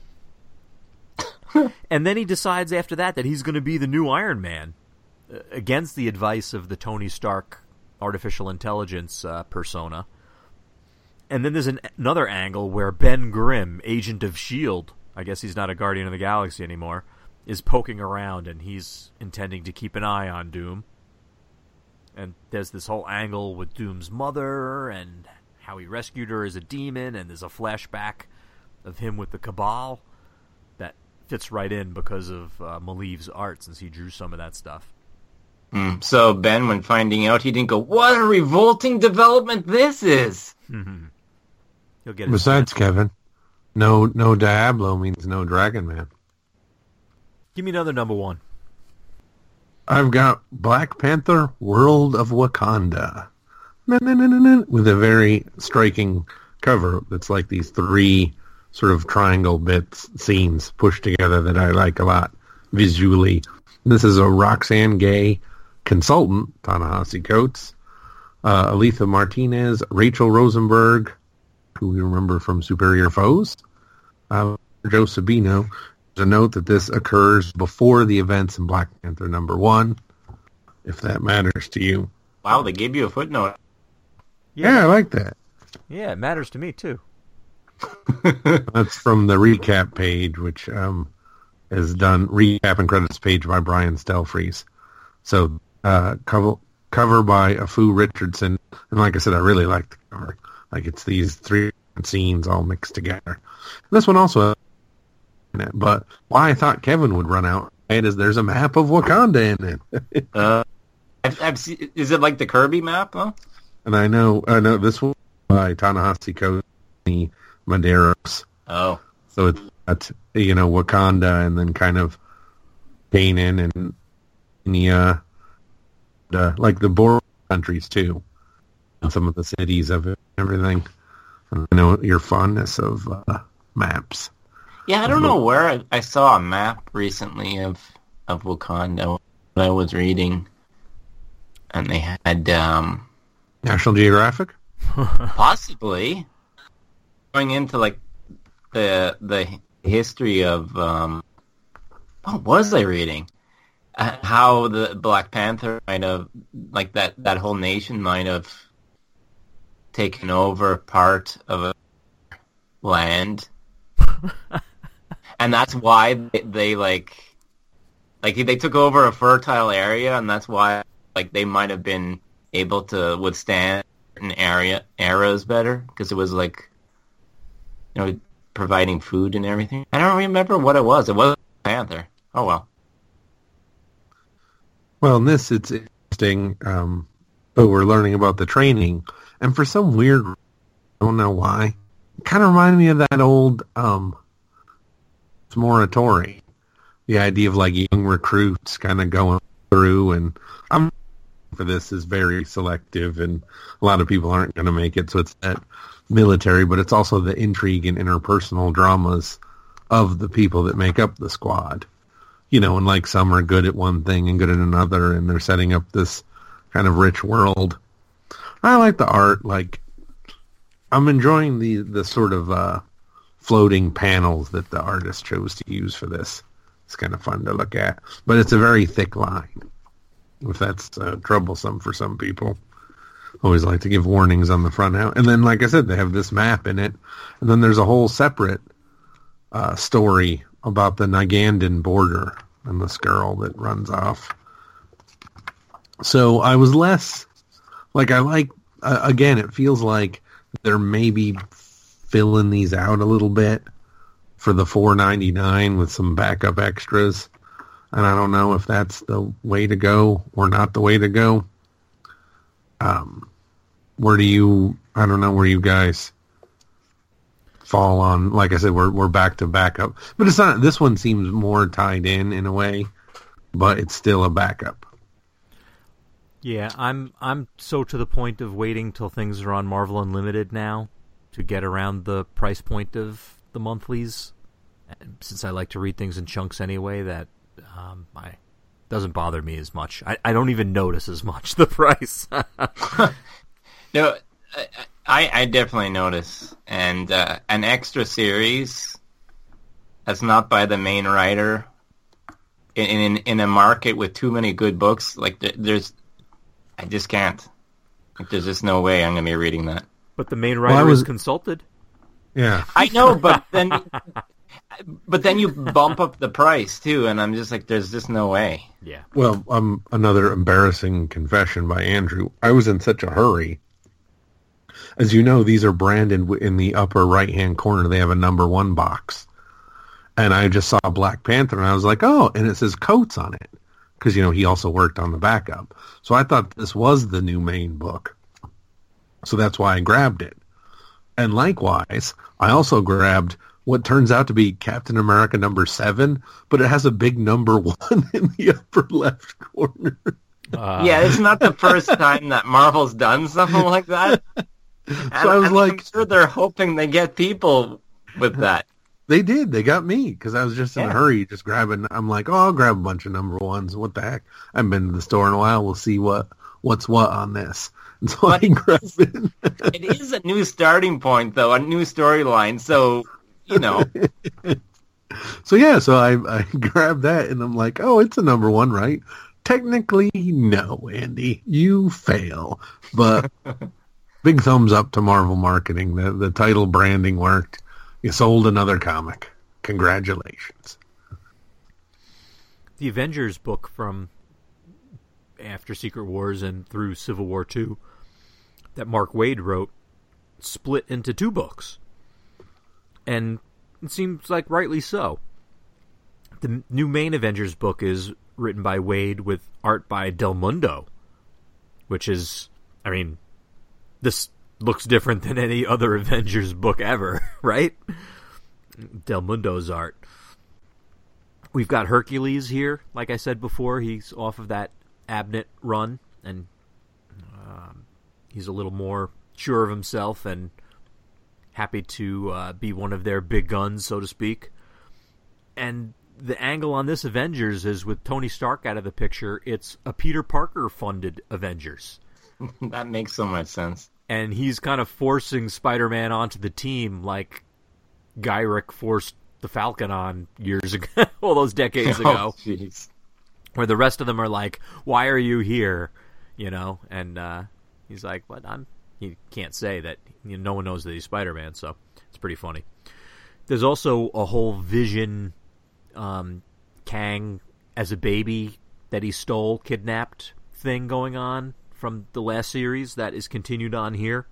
Speaker 1: And then he decides after that that he's going to be the new Iron Man, uh, against the advice of the Tony Stark artificial intelligence uh, persona. And then there's an, another angle where Ben Grimm, agent of S H I E L D, I guess he's not a Guardian of the Galaxy anymore, is poking around, and he's intending to keep an eye on Doom. And there's this whole angle with Doom's mother, and how he rescued her as a demon, and there's a flashback of him with the Cabal that fits right in because of uh, Malieve's art, since he drew some of that stuff.
Speaker 3: Mm, so Ben, when finding out, he didn't go, "What a revolting development this is!"
Speaker 1: Mm-hmm. He'll get
Speaker 2: Besides, Kevin... No, no Diablo means no Dragon Man.
Speaker 1: Give me another number one.
Speaker 2: I've got Black Panther: World of Wakanda, with a very striking cover that's like these three sort of triangle bits, scenes pushed together that I like a lot visually. This is a Roxane Gay consultant, Ta-Nehisi Coates, uh, Aletha Martinez, Rachel Rosenberg, who we remember from Superior Foes, uh, Joe Sabino. There's a note that this occurs before the events in Black Panther number one, if that matters to you.
Speaker 3: Wow, they gave you a footnote.
Speaker 2: Yeah, yeah I like that.
Speaker 1: Yeah, it matters to me, too.
Speaker 2: That's from the recap page, which um, is done, recap and credits page by Brian Stelfreeze. So, uh, cover, cover by Afu Richardson. And like I said, I really like the cover. Like, it's these three scenes all mixed together. This one also, but why I thought Kevin would run out is there's a map of Wakanda in it.
Speaker 3: uh, I've, I've seen, is it like the Kirby map, huh?
Speaker 2: And I know, I know this one by Ta-Nehisi Coates, Medeiros.
Speaker 3: Oh.
Speaker 2: So it's got, you know, Wakanda and then kind of Canaan and Kenya, uh, like the border countries too. some of the cities of it, everything. I know your fondness of uh, maps.
Speaker 3: Yeah, I don't know where I, I saw a map recently of of Wakanda that I was reading, and they had um,
Speaker 2: National Geographic,
Speaker 3: possibly going into like the the history of um, what was I reading? Uh, how the Black Panther might have, like that that whole nation might have taken over part of a land. And that's why they, they like, like they took over a fertile area, and that's why like they might have been able to withstand certain area eras better because it was like, you know, providing food and everything. I don't remember what it was. It wasn't Panther. Oh well.
Speaker 2: Well, in this it's interesting, um, but we're learning about the training, and for some weird, I don't know why, it kind of reminded me of that old. Um, It's Morituri, the idea of like young recruits kind of going through, and I'm for this is very selective, and a lot of people aren't going to make it. So it's that military, but it's also the intrigue and interpersonal dramas of the people that make up the squad. You know, and like some are good at one thing and good at another, and they're setting up this kind of rich world. I like the art. Like, I'm enjoying the the sort of. Uh, floating panels that the artist chose to use for this. It's kind of fun to look at. But it's a very thick line, if that's uh, troublesome for some people. Always like to give warnings on the front out. And then, like I said, they have this map in it. And then there's a whole separate uh, story about the Nigandan border and this girl that runs off. So I was less... Like, I like... Uh, again, it feels like they're maybe... filling these out a little bit for the four ninety-nine with some backup extras, and I don't know if that's the way to go or not the way to go. Um, where do you? I don't know where you guys fall on. Like I said, we're we're back to backup, but it's not. This one seems more tied in in a way, but it's still a backup.
Speaker 1: Yeah, I'm I'm so to the point of waiting till things are on Marvel Unlimited now to get around the price point of the monthlies. And since I like to read things in chunks anyway, that um, I doesn't bother me as much. I, I don't even notice as much the price.
Speaker 3: No, I I definitely notice, and uh, an extra series that's not by the main writer in in, in a market with too many good books, like there's, I just can't. Like, there's just no way I'm going to be reading that.
Speaker 1: But the main writer well, was, is consulted.
Speaker 2: Yeah,
Speaker 3: I know, but then, but then you bump up the price too, and I'm just like, there's just no way.
Speaker 1: Yeah.
Speaker 2: Well, um, another embarrassing confession by Andrew. I was in such a hurry. As you know, these are branded in the upper right-hand corner. They have a number one box, and I just saw Black Panther, and I was like, oh, and it says Coates on it because you know he also worked on the backup. So I thought this was the new main book. So that's why I grabbed it. And likewise, I also grabbed what turns out to be Captain America number seven, but it has a big number one in the upper left corner.
Speaker 3: Uh. Yeah, it's not the first time that Marvel's done something like that.
Speaker 2: So and I was like...
Speaker 3: I'm sure they're hoping they get people with that.
Speaker 2: They did. They got me because I was just in
Speaker 3: yeah.
Speaker 2: a hurry, just grabbing. I'm like, oh, I'll grab a bunch of number ones. What the heck? I haven't been to the store in a while. We'll see what what's what on this. And so but I grab it.
Speaker 3: It is a new starting point, though, a new storyline. So, you know.
Speaker 2: So, yeah, so I, I grabbed that, and I'm like, oh, it's a number one, right? Technically, no, Andy. You fail. But big thumbs up to Marvel Marketing. The, the title branding worked. You sold another comic. Congratulations.
Speaker 1: The Avengers book from after Secret Wars and through Civil War two that Mark Waid wrote split into two books. And it seems like rightly so. The new main Avengers book is written by Waid with art by Del Mundo, which is, I mean, this looks different than any other Avengers book ever, right? Del Mundo's art. We've got Hercules here, like I said before. He's off of that Abnett run, and um, He's a little more sure of himself and happy to uh, be one of their big guns, so to speak. And the angle on this Avengers is with Tony Stark out of the picture, it's a Peter Parker-funded Avengers.
Speaker 3: That makes so much sense.
Speaker 1: And he's kind of forcing Spider-Man onto the team like Gyrick forced the Falcon on years ago, all those decades ago.
Speaker 3: Oh, jeez.
Speaker 1: Where the rest of them are like, why are you here? You know, and uh, he's like, what? I'm. He can't say that. You know, no one knows that he's Spider-Man, so it's pretty funny. There's also a whole Vision, um, Kang as a baby that he stole, kidnapped thing going on from the last series that is continued on here.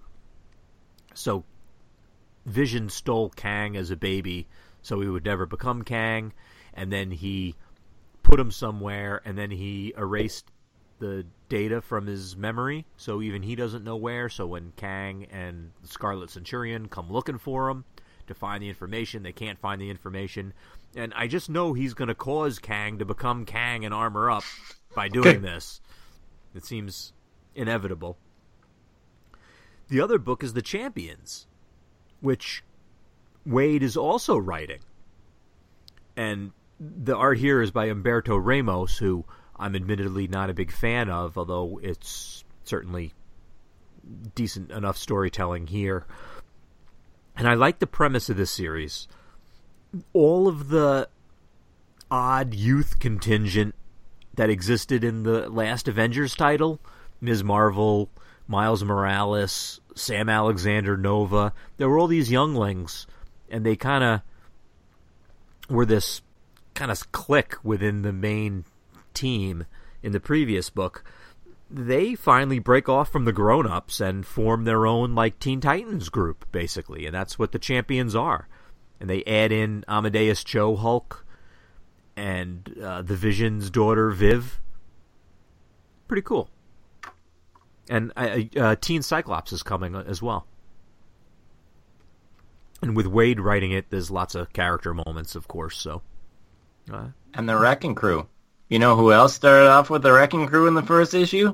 Speaker 1: So Vision stole Kang as a baby so he would never become Kang, and then he put him somewhere, and then he erased the data from his memory, so even he doesn't know where. So when Kang and the Scarlet Centurion come looking for him to find the information, they can't find the information. And I just know he's going to cause Kang to become Kang and armor up by doing
Speaker 3: Okay.
Speaker 1: this. It seems inevitable. The other book is The Champions, which Wade is also writing. And the art here is by Humberto Ramos, who I'm admittedly not a big fan of, although it's certainly decent enough storytelling here. And I like the premise of this series. All of the odd youth contingent that existed in the last Avengers title, Miz Marvel, Miles Morales, Sam Alexander, Nova, there were all these younglings, and they kind of were this kind of clique within the main team in the previous book. They finally break off from the grown-ups and form their own, like, Teen Titans group, basically, and that's what the Champions are. And they add in Amadeus Cho Hulk and uh, the Vision's daughter, Viv. Pretty cool. And uh, uh, Teen Cyclops is coming as well. And with Wade writing it, there's lots of character moments, of course, so... Uh,
Speaker 3: And the Wrecking Crew. You know who else started off with the Wrecking Crew in the first issue?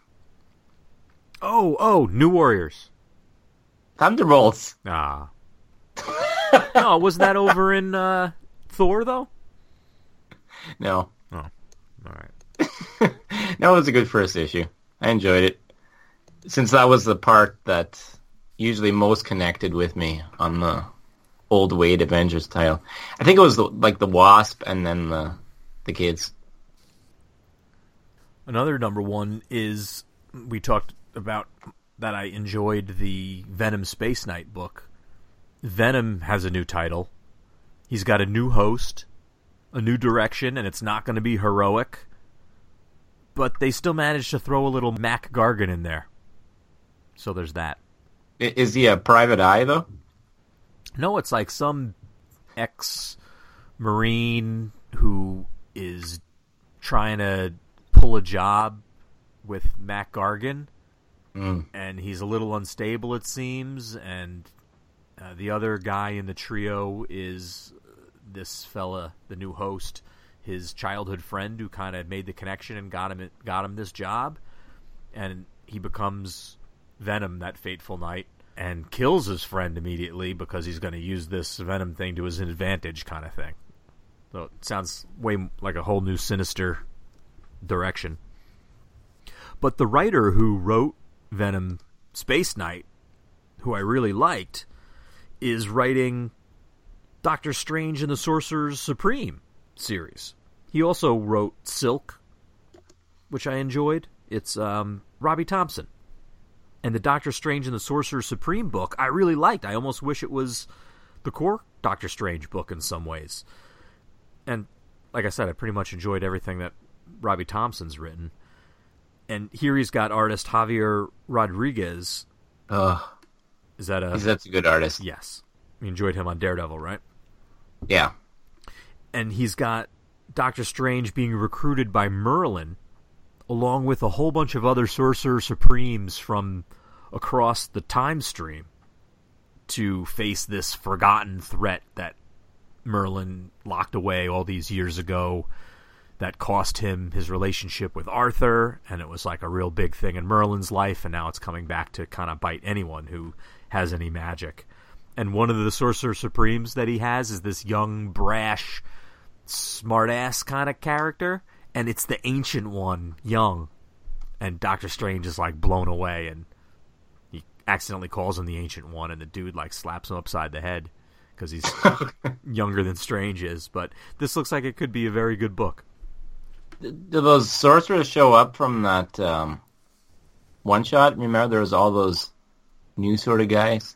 Speaker 1: oh, oh, New Warriors.
Speaker 3: Thunderbolts.
Speaker 1: Ah. No, wasn't that over in uh, Thor, though?
Speaker 3: No.
Speaker 1: Oh, all right.
Speaker 3: No, it was a good first issue. I enjoyed it. Since that was the part that usually most connected with me on the old Wade Avengers title. I think it was the, like the Wasp and then the the kids.
Speaker 1: Another number one is, we talked about that I enjoyed the Venom Space Knight book. Venom has a new title. He's got a new host, a new direction, and it's not going to be heroic. But they still managed to throw a little Mac Gargan in there. So there's that.
Speaker 3: I- Is he a private eye, though?
Speaker 1: No, it's like some ex-Marine who is trying to pull a job with Mac Gargan,
Speaker 3: Mm.
Speaker 1: and he's a little unstable, it seems, and uh, the other guy in the trio is this fella, the new host, his childhood friend who kind of made the connection and got him got him this job, and he becomes Venom that fateful night and kills his friend immediately because he's going to use this Venom thing to his advantage, kind of thing. So it sounds way like a whole new sinister direction. But the writer who wrote Venom Space Knight, who I really liked, is writing Doctor Strange and the Sorcerer's Supreme series. He also wrote Silk, which I enjoyed. It's um, Robbie Thompson. And the Doctor Strange and the Sorcerer Supreme book, I really liked. I almost wish it was the core Doctor Strange book in some ways. And like I said, I pretty much enjoyed everything that Robbie Thompson's written. And here he's got artist Javier Rodriguez.
Speaker 3: Ugh.
Speaker 1: Is that a...
Speaker 3: He's that's a good artist.
Speaker 1: Yes. You enjoyed him on Daredevil, right?
Speaker 3: Yeah.
Speaker 1: And he's got Doctor Strange being recruited by Merlin, along with a whole bunch of other Sorcerer Supremes from across the time stream, to face this forgotten threat that Merlin locked away all these years ago. that cost him his relationship with Arthur, and it was like a real big thing in Merlin's life, and now it's coming back to kind of bite anyone who has any magic. And one of the Sorcerer Supremes that he has is this young, brash, smart-ass kind of character, and it's the Ancient One, young. And Doctor Strange is, like, blown away, and he accidentally calls him the Ancient One, and the dude, like, slaps him upside the head because he's younger than Strange is. But this looks like it could be a very good book.
Speaker 3: Do those sorcerers show up from that um, one-shot? Remember, there was all those new sort of guys?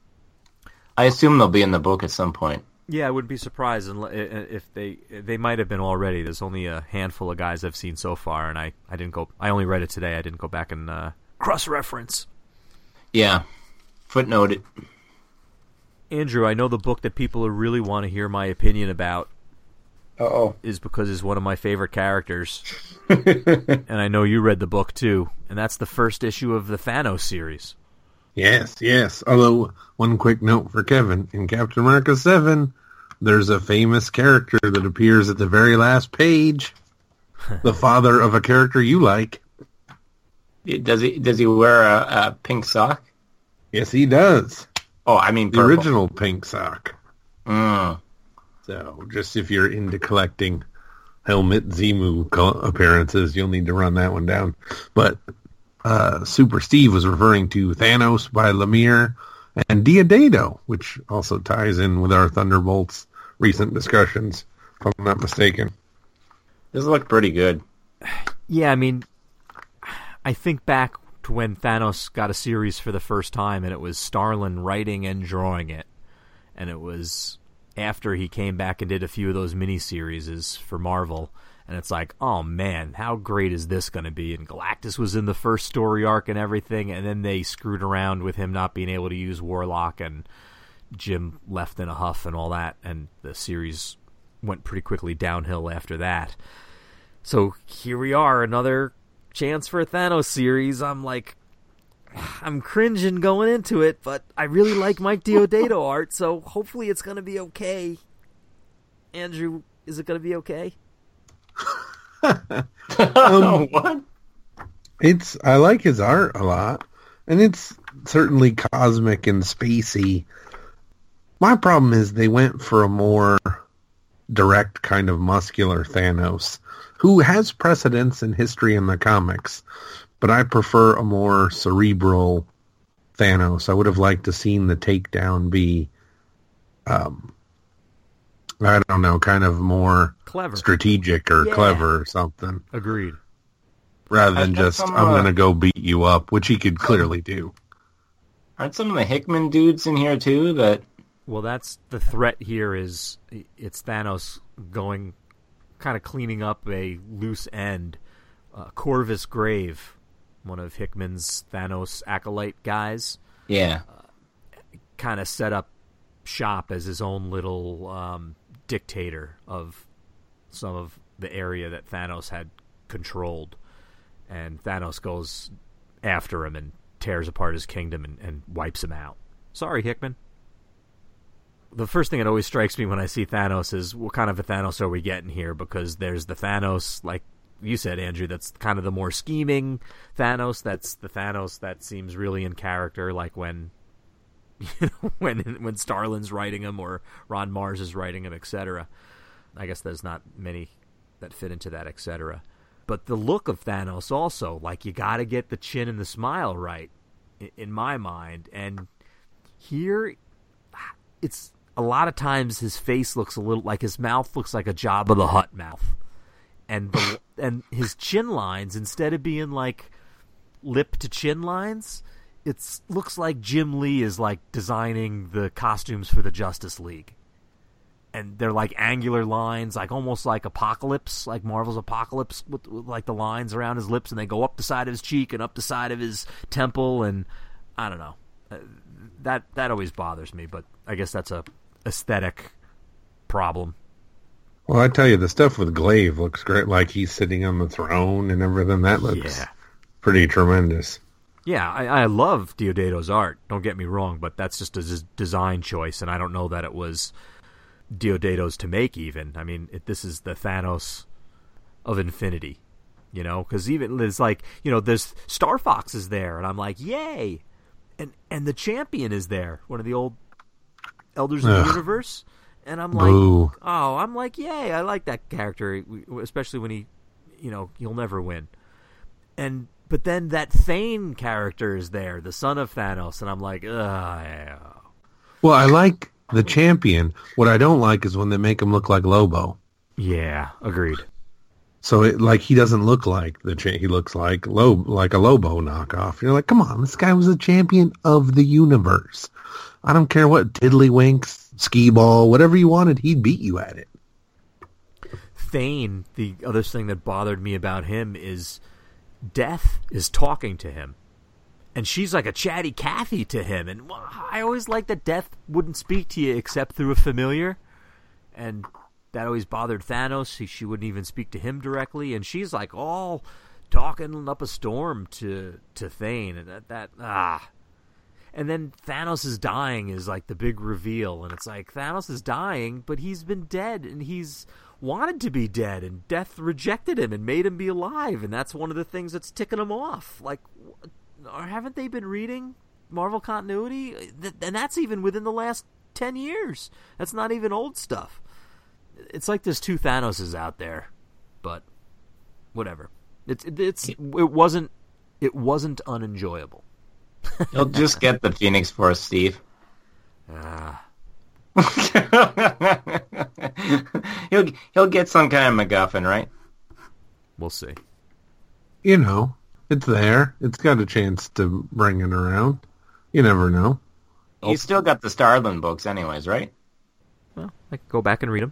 Speaker 3: I assume they'll be in the book at some point.
Speaker 1: Yeah, I wouldn't be surprised if they they might have been already. There's only a handful of guys I've seen so far, and I, I didn't go. I only read it today. I didn't go back and uh, cross-reference.
Speaker 3: Yeah, footnote it.
Speaker 1: Andrew, I know the book that people really want to hear my opinion about.
Speaker 3: Uh-oh.
Speaker 1: Is because it's one of my favorite characters, and I know you read the book too, and that's the first issue of the Thanos series.
Speaker 2: Yes, yes. Although, one quick note for Kevin. In Captain America seven, there's a famous character that appears at the very last page. The father of a character you like.
Speaker 3: Does he Does he wear a, a pink sock?
Speaker 2: Yes, he does.
Speaker 3: Oh, I mean
Speaker 2: the
Speaker 3: purple.
Speaker 2: original pink sock.
Speaker 3: Mm.
Speaker 2: So, just if you're into collecting Helmut Zemu co- appearances, you'll need to run that one down. But uh, Super Steve was referring to Thanos by Lemire and Diodato, which also ties in with our Thunderbolts recent discussions, if I'm not mistaken.
Speaker 3: This looked pretty good.
Speaker 1: Yeah, I mean, I think back to when Thanos got a series for the first time, and it was Starlin writing and drawing it. And it was after he came back and did a few of those mini-series for Marvel. And it's like, oh man, how great is this going to be? And Galactus was in the first story arc and everything, and then they screwed around with him not being able to use Warlock, and Jim left in a huff and all that, and the series went pretty quickly downhill after that. So here we are, another chance for a Thanos series. I'm like, I'm cringing going into it, but I really like Mike Diodato art, so hopefully it's going to be okay. Andrew, is it going to be okay?
Speaker 2: um,
Speaker 3: what?
Speaker 2: It's I like his art a lot, and it's certainly cosmic and spacey. My problem is they went for a more direct kind of muscular Thanos, who has precedence in history in the comics, but I prefer a more cerebral Thanos. I would have liked to seen the takedown be, um, I don't know, kind of more
Speaker 1: clever,
Speaker 2: strategic or
Speaker 1: yeah.
Speaker 2: clever or something.
Speaker 1: Agreed.
Speaker 2: Rather than just,
Speaker 3: some,
Speaker 2: I'm
Speaker 3: uh,
Speaker 2: going to go beat you up, which he could clearly do.
Speaker 3: Aren't some of the Hickman dudes in here too? That
Speaker 1: Well, that's the threat here is it's Thanos going, kind of cleaning up a loose end. Uh, Corvus Grave, one of Hickman's Thanos acolyte guys,
Speaker 3: yeah,
Speaker 1: uh, kind of set up shop as his own little um, dictator of some of the area that Thanos had controlled. And Thanos goes after him and tears apart his kingdom and, and wipes him out. Sorry, Hickman. The first thing that always strikes me when I see Thanos is, what kind of a Thanos are we getting here? Because there's the Thanos, like you said, Andrew, that's kind of the more scheming Thanos. That's the Thanos that seems really in character, like when you know, when when Starlin's writing him or Ron Mars is writing him, et cetera. I guess there's not many that fit into that, et cetera. But the look of Thanos also, like, you got to get the chin and the smile right, in, in my mind. And here, it's a lot of times his face looks a little like his mouth looks like a Jabba the Hutt mouth, and the, and his chin lines, instead of being like lip to chin lines, it looks like Jim Lee is like designing the costumes for the Justice League. And they're like angular lines, like almost like Apocalypse, like Marvel's Apocalypse, with, with like the lines around his lips, and they go up the side of his cheek and up the side of his temple, and I don't know. Uh, that that always bothers me, but I guess that's a aesthetic problem.
Speaker 2: Well, I tell you, the stuff with Glaive looks great, like he's sitting on the throne and everything. That looks
Speaker 1: yeah.
Speaker 2: pretty tremendous.
Speaker 1: Yeah, I, I love Diodato's art, don't get me wrong, but that's just a z- design choice, and I don't know that it was Diodato's to make even. I mean, it, this is the Thanos of Infinity, you know, because even there's like, you know, there's Star Fox is there, and I'm like, yay, and and the Champion is there, one of the old Elders of
Speaker 2: Ugh.
Speaker 1: the Universe, and I'm like,
Speaker 2: Boo.
Speaker 1: oh, I'm like, yay, I like that character, especially when he, you know, he'll never win, and but then that Thane character is there, the son of Thanos, and I'm like, ugh.
Speaker 2: Well, I like the Champion. What I don't like is when they make him look like Lobo.
Speaker 1: Yeah, agreed.
Speaker 2: So, it, like, he doesn't look like the cha- he looks like Lob like a Lobo knockoff. You're like, come on, this guy was a champion of the universe. I don't care what tiddlywinks, skee ball, whatever you wanted, he'd beat you at it.
Speaker 1: Thane, the other thing that bothered me about him is Death is talking to him. And she's like a chatty Cathy to him. And I always liked that Death wouldn't speak to you except through a familiar. And that always bothered Thanos. She, she wouldn't even speak to him directly. And she's like all talking up a storm to to Thane. And that, that ah. And then Thanos is dying is like the big reveal. And it's like, Thanos is dying, but he's been dead. And he's wanted to be dead. And Death rejected him and made him be alive. And that's one of the things that's ticking him off. Like, or haven't they been reading Marvel continuity? And that's even within the last ten years. That's not even old stuff. It's like there's two Thanoses out there, but whatever. It's it's it wasn't it wasn't unenjoyable.
Speaker 3: You'll just get the Phoenix Force, Steve.
Speaker 1: Ah.
Speaker 3: he'll he'll get some kind of MacGuffin, right?
Speaker 1: We'll see.
Speaker 2: You know, it's there. It's got a chance to bring it around. You never know.
Speaker 3: You still got the Starlin books anyways, right?
Speaker 1: Well, I can go back and read them.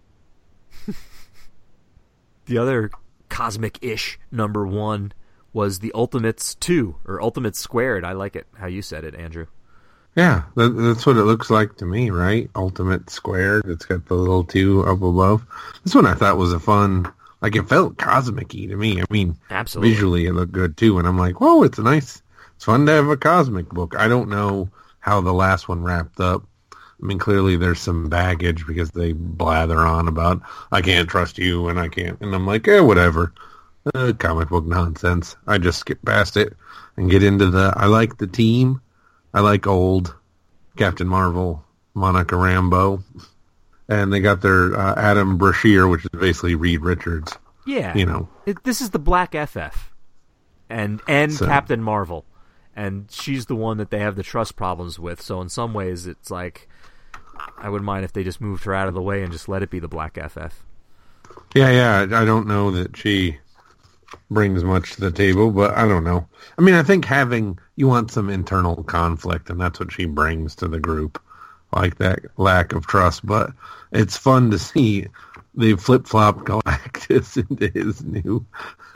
Speaker 1: The other cosmic-ish number one was the Ultimates two, or Ultimates Squared. I like it, how you said it, Andrew.
Speaker 2: Yeah, that, that's what it looks like to me, right? Ultimate squared. It's got the little two up above. This one I thought was a fun, like it felt cosmic-y to me. I mean,
Speaker 1: Absolutely.
Speaker 2: Visually it looked good too, and I'm like, whoa, it's nice. It's fun to have a cosmic book. I don't know how the last one wrapped up. I mean, clearly there's some baggage because they blather on about, I can't trust you, and I can't, and I'm like, eh, whatever. Uh, comic book nonsense. I just skip past it and get into the, I like the team. I like old Captain Marvel, Monica Rambeau, and they got their uh, Adam Brashear, which is basically Reed Richards.
Speaker 1: Yeah.
Speaker 2: You know.
Speaker 1: It, this is the Black F F and, and
Speaker 2: So-
Speaker 1: Captain Marvel. And she's the one that they have the trust problems with. So in some ways, it's like, I wouldn't mind if they just moved her out of the way and just let it be the Black F F.
Speaker 2: Yeah, yeah. I don't know that she brings much to the table, but I don't know. I mean, I think having, you want some internal conflict, and that's what she brings to the group, like that lack of trust. But it's fun to see they flip-flop Galactus into his new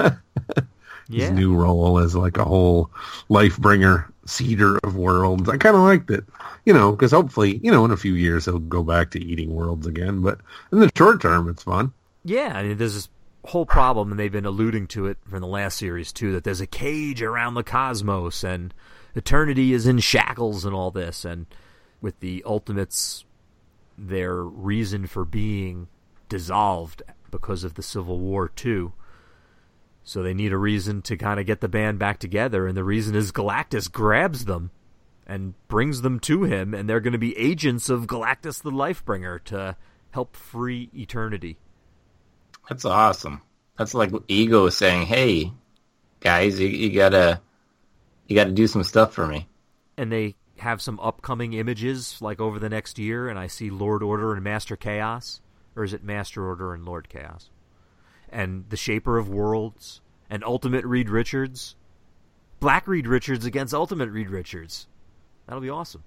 Speaker 2: his
Speaker 1: Yeah.
Speaker 2: new role as like a whole life bringer, seeder of worlds. I kind of liked it, you know, because hopefully, you know, in a few years he'll go back to eating worlds again. But in the short term, it's fun.
Speaker 1: Yeah, I mean, there's this whole problem, and they've been alluding to it from the last series, too, that there's a cage around the cosmos, and eternity is in shackles and all this. And with the Ultimates, their reason for being dissolved because of the Civil War, too. So they need a reason to kind of get the band back together, and the reason is Galactus grabs them and brings them to him, and they're going to be agents of Galactus the Lifebringer to help free eternity.
Speaker 3: That's awesome. That's like Ego saying, "Hey, guys, you, you gotta, you gotta do some stuff for me."
Speaker 1: And they have some upcoming images, like over the next year, and I see Lord Order and Master Chaos, or is it Master Order and Lord Chaos? And the Shaper of Worlds, and Ultimate Reed Richards. Black Reed Richards against Ultimate Reed Richards. That'll be awesome.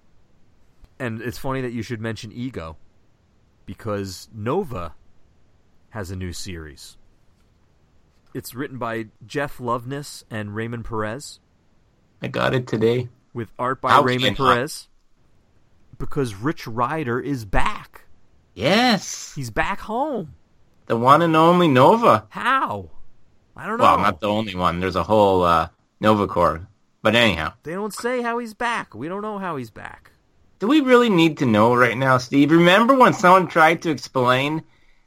Speaker 1: And it's funny that you should mention Ego, because Nova has a new series. It's written by Jeff Loveness and Raymond Perez,
Speaker 3: I got it today.
Speaker 1: with art by
Speaker 3: How
Speaker 1: Raymond
Speaker 3: can I-
Speaker 1: Perez, because Rich Rider is back.
Speaker 3: Yes,
Speaker 1: He's back home.
Speaker 3: the one and only Nova.
Speaker 1: How? I don't know.
Speaker 3: Well, not the only one. There's a whole uh, Nova Corps. But anyhow,
Speaker 1: They don't say how he's back. We don't know how he's back.
Speaker 3: do we really need to know right now, Steve? Remember when someone tried to explain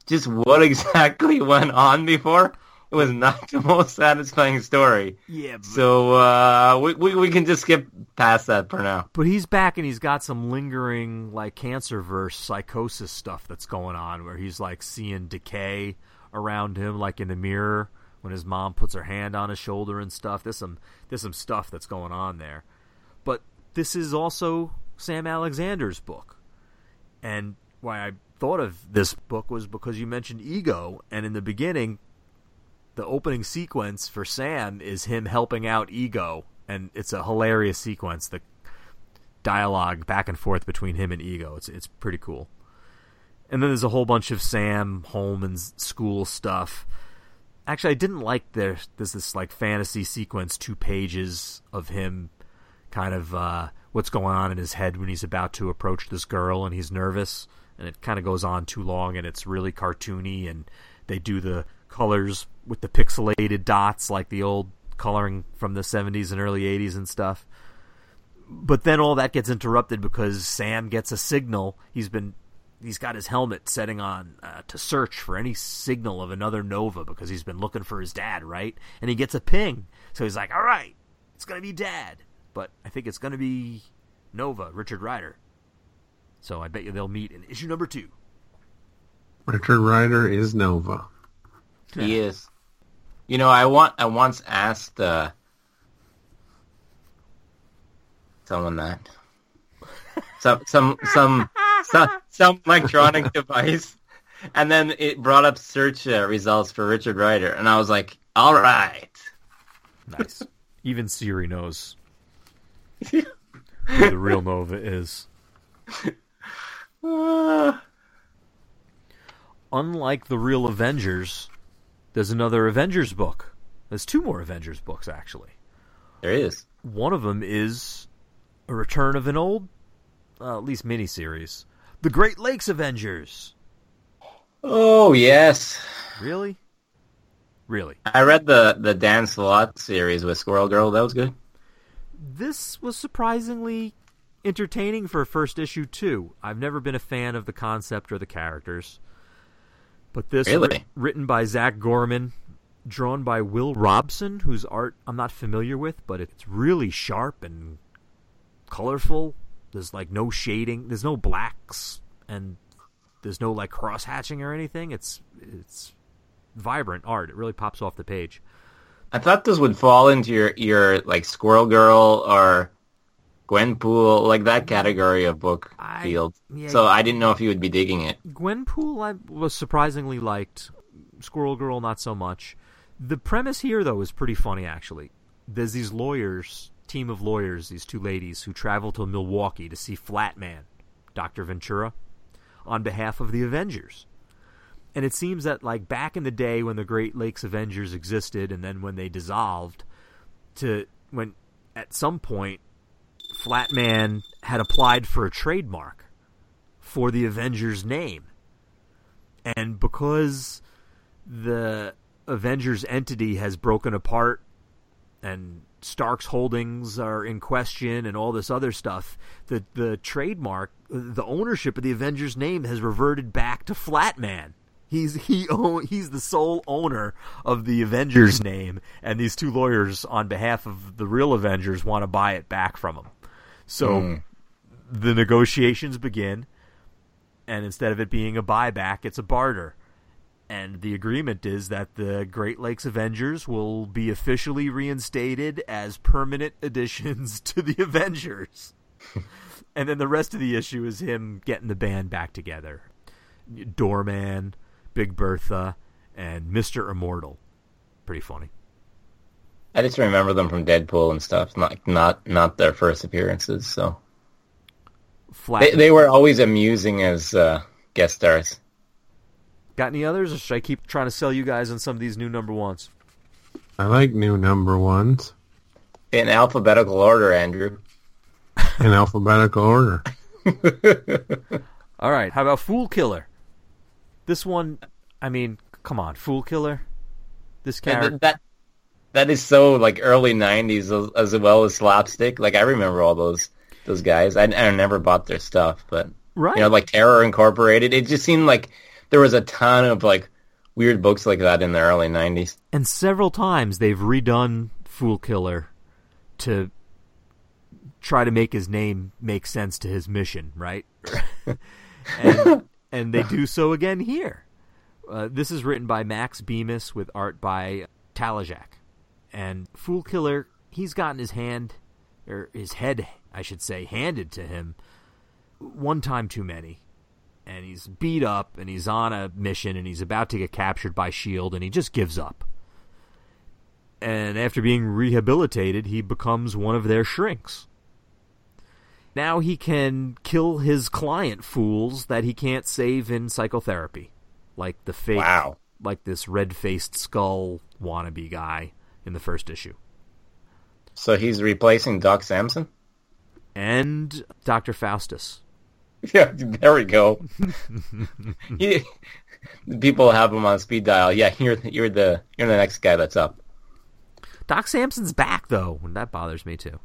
Speaker 3: just what exactly went on before, it was not the most satisfying story.
Speaker 1: Yeah. But,
Speaker 3: so uh, we, we we can just skip past that for now.
Speaker 1: But he's back and he's got some lingering like Cancerverse psychosis stuff that's going on where he's like seeing decay around him like in the mirror when his mom puts her hand on his shoulder and stuff. There's some there's some stuff that's going on there. But this is also Sam Alexander's book. And why I thought of this book was because you mentioned Ego, and in the beginning the opening sequence for Sam is him helping out Ego, and it's a hilarious sequence, the dialogue back and forth between him and Ego. It's it's pretty cool. And then there's a whole bunch of Sam home and school stuff. Actually, I didn't like there there's this like fantasy sequence, two pages of him kind of uh, what's going on in his head when he's about to approach this girl and he's nervous, and it kind of goes on too long and it's really cartoony, and they do the colors with the pixelated dots like the old coloring from the seventies and early eighties and stuff. But then all that gets interrupted because Sam gets a signal. He's been he's got his helmet setting on uh, to search for any signal of another Nova because he's been looking for his dad, right? And he gets a ping. So he's like, all right, it's going to be Dad. But I think it's going to be Nova, Richard Rider. So I bet you they'll meet in issue number two.
Speaker 2: Richard Rider is Nova.
Speaker 3: He is. You know, I want. I once asked uh, someone that some some some some, some electronic device, and then it brought up search uh, results for Richard Rider, and I was like, "All right,
Speaker 1: nice." Even Siri knows who the real Nova is.
Speaker 3: Uh...
Speaker 1: Unlike the real Avengers, there's another Avengers book. There's two more Avengers books, actually.
Speaker 3: There is.
Speaker 1: One of them is a return of an old, uh, at least miniseries, The Great Lakes Avengers.
Speaker 3: Oh, yes.
Speaker 1: Really? Really?
Speaker 3: I read the, the Dan Slott series with Squirrel Girl. That was good.
Speaker 1: This was surprisingly entertaining for a first issue, too. I've never been a fan of the concept or the characters. But this,
Speaker 3: really?
Speaker 1: ri- written by Zach Gorman, drawn by Will Robson, whose art I'm not familiar with, but it's really sharp and colorful. There's like no shading. There's no blacks, and there's no like cross-hatching or anything. It's it's vibrant art. It really pops off the page.
Speaker 3: I thought this would fall into your, your like Squirrel Girl or Gwenpool, like that category of book
Speaker 1: I,
Speaker 3: field.
Speaker 1: Yeah,
Speaker 3: so I didn't know if you would be digging it.
Speaker 1: Gwenpool I was surprisingly liked. Squirrel Girl, not so much. The premise here, though, is pretty funny, actually. There's these lawyers, team of lawyers, these two ladies, who travel to Milwaukee to see Flatman, Doctor Ventura, on behalf of the Avengers. And it seems that, like, back in the day when the Great Lakes Avengers existed and then when they dissolved, to when at some point Flatman had applied for a trademark for the Avengers name. And because the Avengers entity has broken apart and Stark's holdings are in question and all this other stuff, the the trademark, the ownership of the Avengers name has reverted back to Flatman. He's he own, he's the sole owner of the Avengers name, and these two lawyers on behalf of the real Avengers want to buy it back from him. So mm. the negotiations begin, and instead of it being a buyback, it's a barter. And the agreement is that the Great Lakes Avengers will be officially reinstated as permanent additions to the Avengers. And then the rest of the issue is him getting the band back together. Doorman, Big Bertha, and Mister Immortal. Pretty funny.
Speaker 3: I just remember them from Deadpool and stuff, not not not their first appearances. So
Speaker 1: Flat.
Speaker 3: They, they were always amusing as uh, guest stars.
Speaker 1: Got any others, or should I keep trying to sell you guys on some of these new number ones?
Speaker 2: I like new number ones.
Speaker 3: In alphabetical order, Andrew.
Speaker 2: In alphabetical order.
Speaker 1: All right, how about Fool Killer? This one, I mean, come on, Fool Killer? This character...
Speaker 3: That, that, that is so, like, early nineties as, as well as slapstick. Like, I remember all those those guys. I, I never bought their stuff, but...
Speaker 1: Right.
Speaker 3: You know, like Terror Incorporated. It just seemed like there was a ton of like weird books like that in the early nineties.
Speaker 1: And several times they've redone Fool Killer to try to make his name make sense to his mission, right? and, and they do so again here. Uh, this is written by Max Bemis with art by Talajak. And Fool Killer, he's gotten his hand, or his head, I should say, handed to him one time too many. And he's beat up, and he's on a mission, and he's about to get captured by S H I E L D, and he just gives up. And after being rehabilitated, he becomes one of their shrinks. Now he can kill his client fools that he can't save in psychotherapy. Like the fake,
Speaker 3: wow.
Speaker 1: like this red-faced skull wannabe guy in the first issue.
Speaker 3: So he's replacing Doc Samson?
Speaker 1: And Doctor Faustus.
Speaker 3: Yeah, there we go. he, people have him on speed dial. Yeah, you're you're the you're the next guy that's up.
Speaker 1: Doc Samson's back though, and that bothers me too.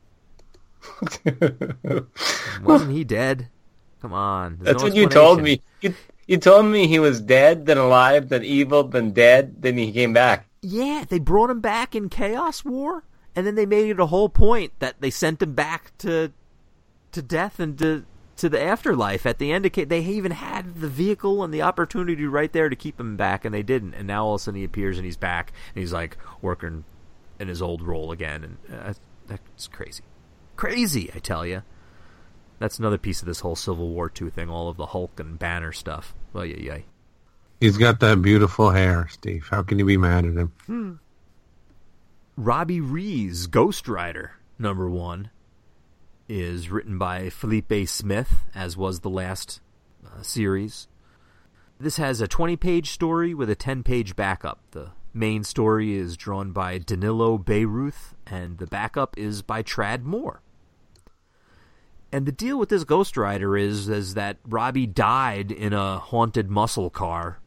Speaker 1: Wasn't he dead? Come on.
Speaker 3: That's no what you told me. You, you told me he was dead, then alive, then evil, then dead, then he came back.
Speaker 1: Yeah, they brought him back in Chaos War, and then they made it a whole point that they sent him back to to death and to to the afterlife. At the end of they even had the vehicle and the opportunity right there to keep him back, and they didn't. And now all of a sudden he appears and he's back, and he's like working in his old role again, and uh, that's crazy. Crazy, I tell you. That's another piece of this whole Civil War two thing, all of the Hulk and Banner stuff. Well, yeah, yeah.
Speaker 2: He's got that beautiful hair, Steve. How can you be mad at him?
Speaker 1: Hmm. Robbie Rees, Ghost Rider, number one, is written by Felipe Smith, as was the last uh, series. This has a twenty-page story with a ten-page backup. The main story is drawn by Danilo Beyruth, and the backup is by Trad Moore. And the deal with this Ghost Rider is, is that Robbie died in a haunted muscle car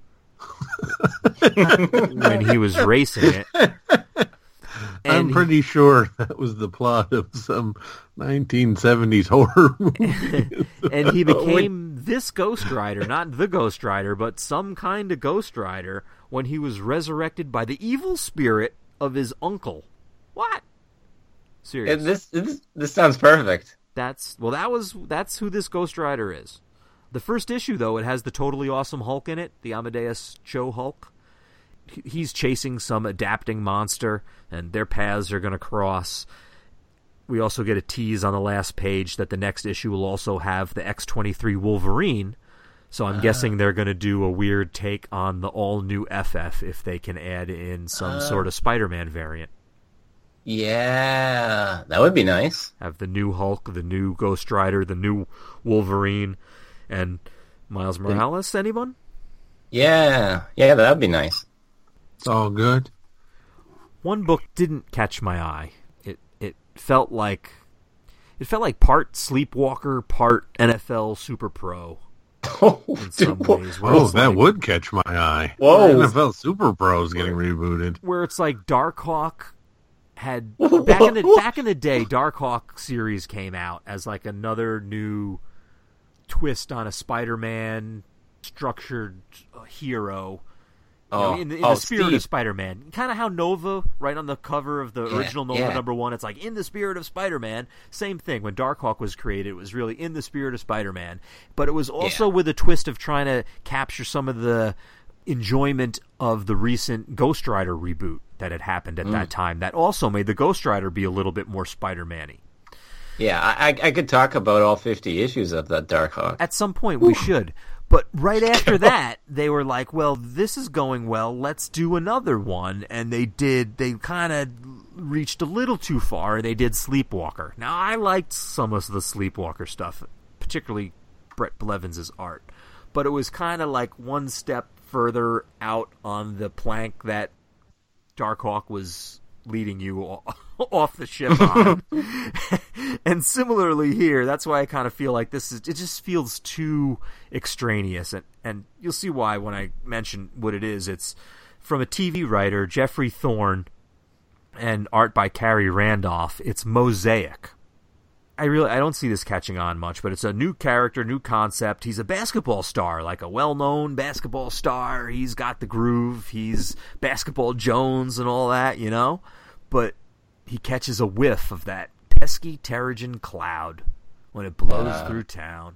Speaker 1: when he was racing it. And
Speaker 2: I'm pretty sure that was the plot of some nineteen seventies horror movie.
Speaker 1: And he became this Ghost Rider, not the Ghost Rider, but some kind of Ghost Rider, when he was resurrected by the evil spirit of his uncle. What? Seriously.
Speaker 3: This, this this sounds perfect.
Speaker 1: That's well. That was that's who this Ghost Rider is. The first issue, though, it has the totally awesome Hulk in it, the Amadeus Cho Hulk. He's chasing some adapting monster, and their paths are going to cross. We also get a tease on the last page that the next issue will also have the X twenty-three Wolverine. So I'm uh, guessing they're going to do a weird take on the all-new F F if they can add in some uh, sort of Spider-Man variant.
Speaker 3: Yeah, that would be nice.
Speaker 1: Have the new Hulk, the new Ghost Rider, the new Wolverine, and Miles Morales, anyone?
Speaker 3: Yeah, yeah, that would be nice.
Speaker 2: It's all good.
Speaker 1: One book didn't catch my eye. It it felt like it felt like part Sleepwalker, part N F L Super Pro.
Speaker 3: Oh,
Speaker 1: in some
Speaker 3: dude,
Speaker 1: ways.
Speaker 2: Oh, that
Speaker 1: like,
Speaker 2: would catch my eye.
Speaker 3: Whoa.
Speaker 2: N F L Super Pro is getting rebooted.
Speaker 1: Where it's like Darkhawk had back in the back in the day, Darkhawk series came out as like another new twist on a Spider-Man structured hero. You
Speaker 3: oh,
Speaker 1: know, in, in
Speaker 3: oh,
Speaker 1: the spirit
Speaker 3: Steve.
Speaker 1: of Spider-Man. Kind of how Nova, right on the cover of the
Speaker 3: Yeah,
Speaker 1: original Nova
Speaker 3: yeah.
Speaker 1: number one, it's like, in the spirit of Spider-Man. Same thing. When Darkhawk was created, it was really in the spirit of Spider-Man. But it was also
Speaker 3: Yeah.
Speaker 1: with a twist of trying to capture some of the enjoyment of the recent Ghost Rider reboot that had happened at
Speaker 3: Mm.
Speaker 1: that time. That also made the Ghost Rider be a little bit more Spider-Man-y.
Speaker 3: Yeah, I, I could talk about all fifty issues of that Darkhawk.
Speaker 1: At some point, we should. But right after that, they were like, well, this is going well, let's do another one. And they did, they kind of reached a little too far. They did Sleepwalker. Now, I liked some of the Sleepwalker stuff, particularly Brett Blevins' art. But it was kind of like one step further out on the plank that Darkhawk was leading you off the ship on. And similarly here, that's why I kind of feel like this is, it just feels too extraneous. And, and you'll see why when I mention what it is. It's from a T V writer, Jeffrey Thorne, and art by Carrie Randolph. It's Mosaic. I really I don't see this catching on much, but it's a new character, new concept. He's a basketball star, like a well-known basketball star. He's got the groove. He's Basketball Jones and all that, you know? But he catches a whiff of that pesky Terrigen cloud when it blows uh. through town.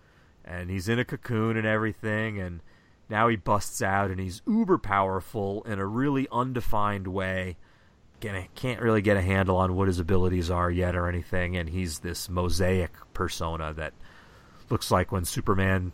Speaker 1: And he's in a cocoon and everything, and now he busts out, and he's uber powerful in a really undefined way. Can't really get a handle on what his abilities are yet or anything, and he's this mosaic persona that looks like when Superman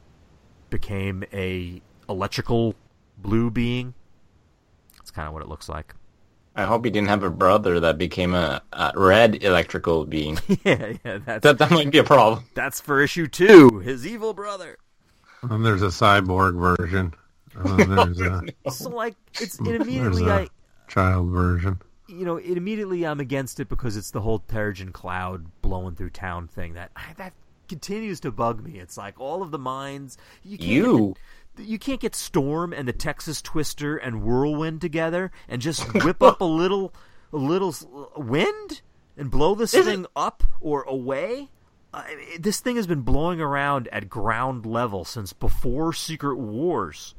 Speaker 1: became a electrical blue being. That's kind of what it looks like.
Speaker 3: I hope he didn't have a brother that became a, a red electrical being.
Speaker 1: yeah, yeah, that's,
Speaker 3: that that might be a problem.
Speaker 1: That's for issue two. His evil brother.
Speaker 2: And there's a cyborg version. And then there's a,
Speaker 1: so like it's it immediately
Speaker 2: a
Speaker 1: I
Speaker 2: child version.
Speaker 1: You know, it immediately I'm against it because it's the whole Terrigen cloud blowing through town thing that that continues to bug me. It's like all of the minds you can't
Speaker 3: you
Speaker 1: get, you can't get Storm and the Texas Twister and Whirlwind together and just whip up a little a little wind and blow this
Speaker 3: Is
Speaker 1: thing
Speaker 3: it?
Speaker 1: up or away. Uh, this thing has been blowing around at ground level since before Secret Wars,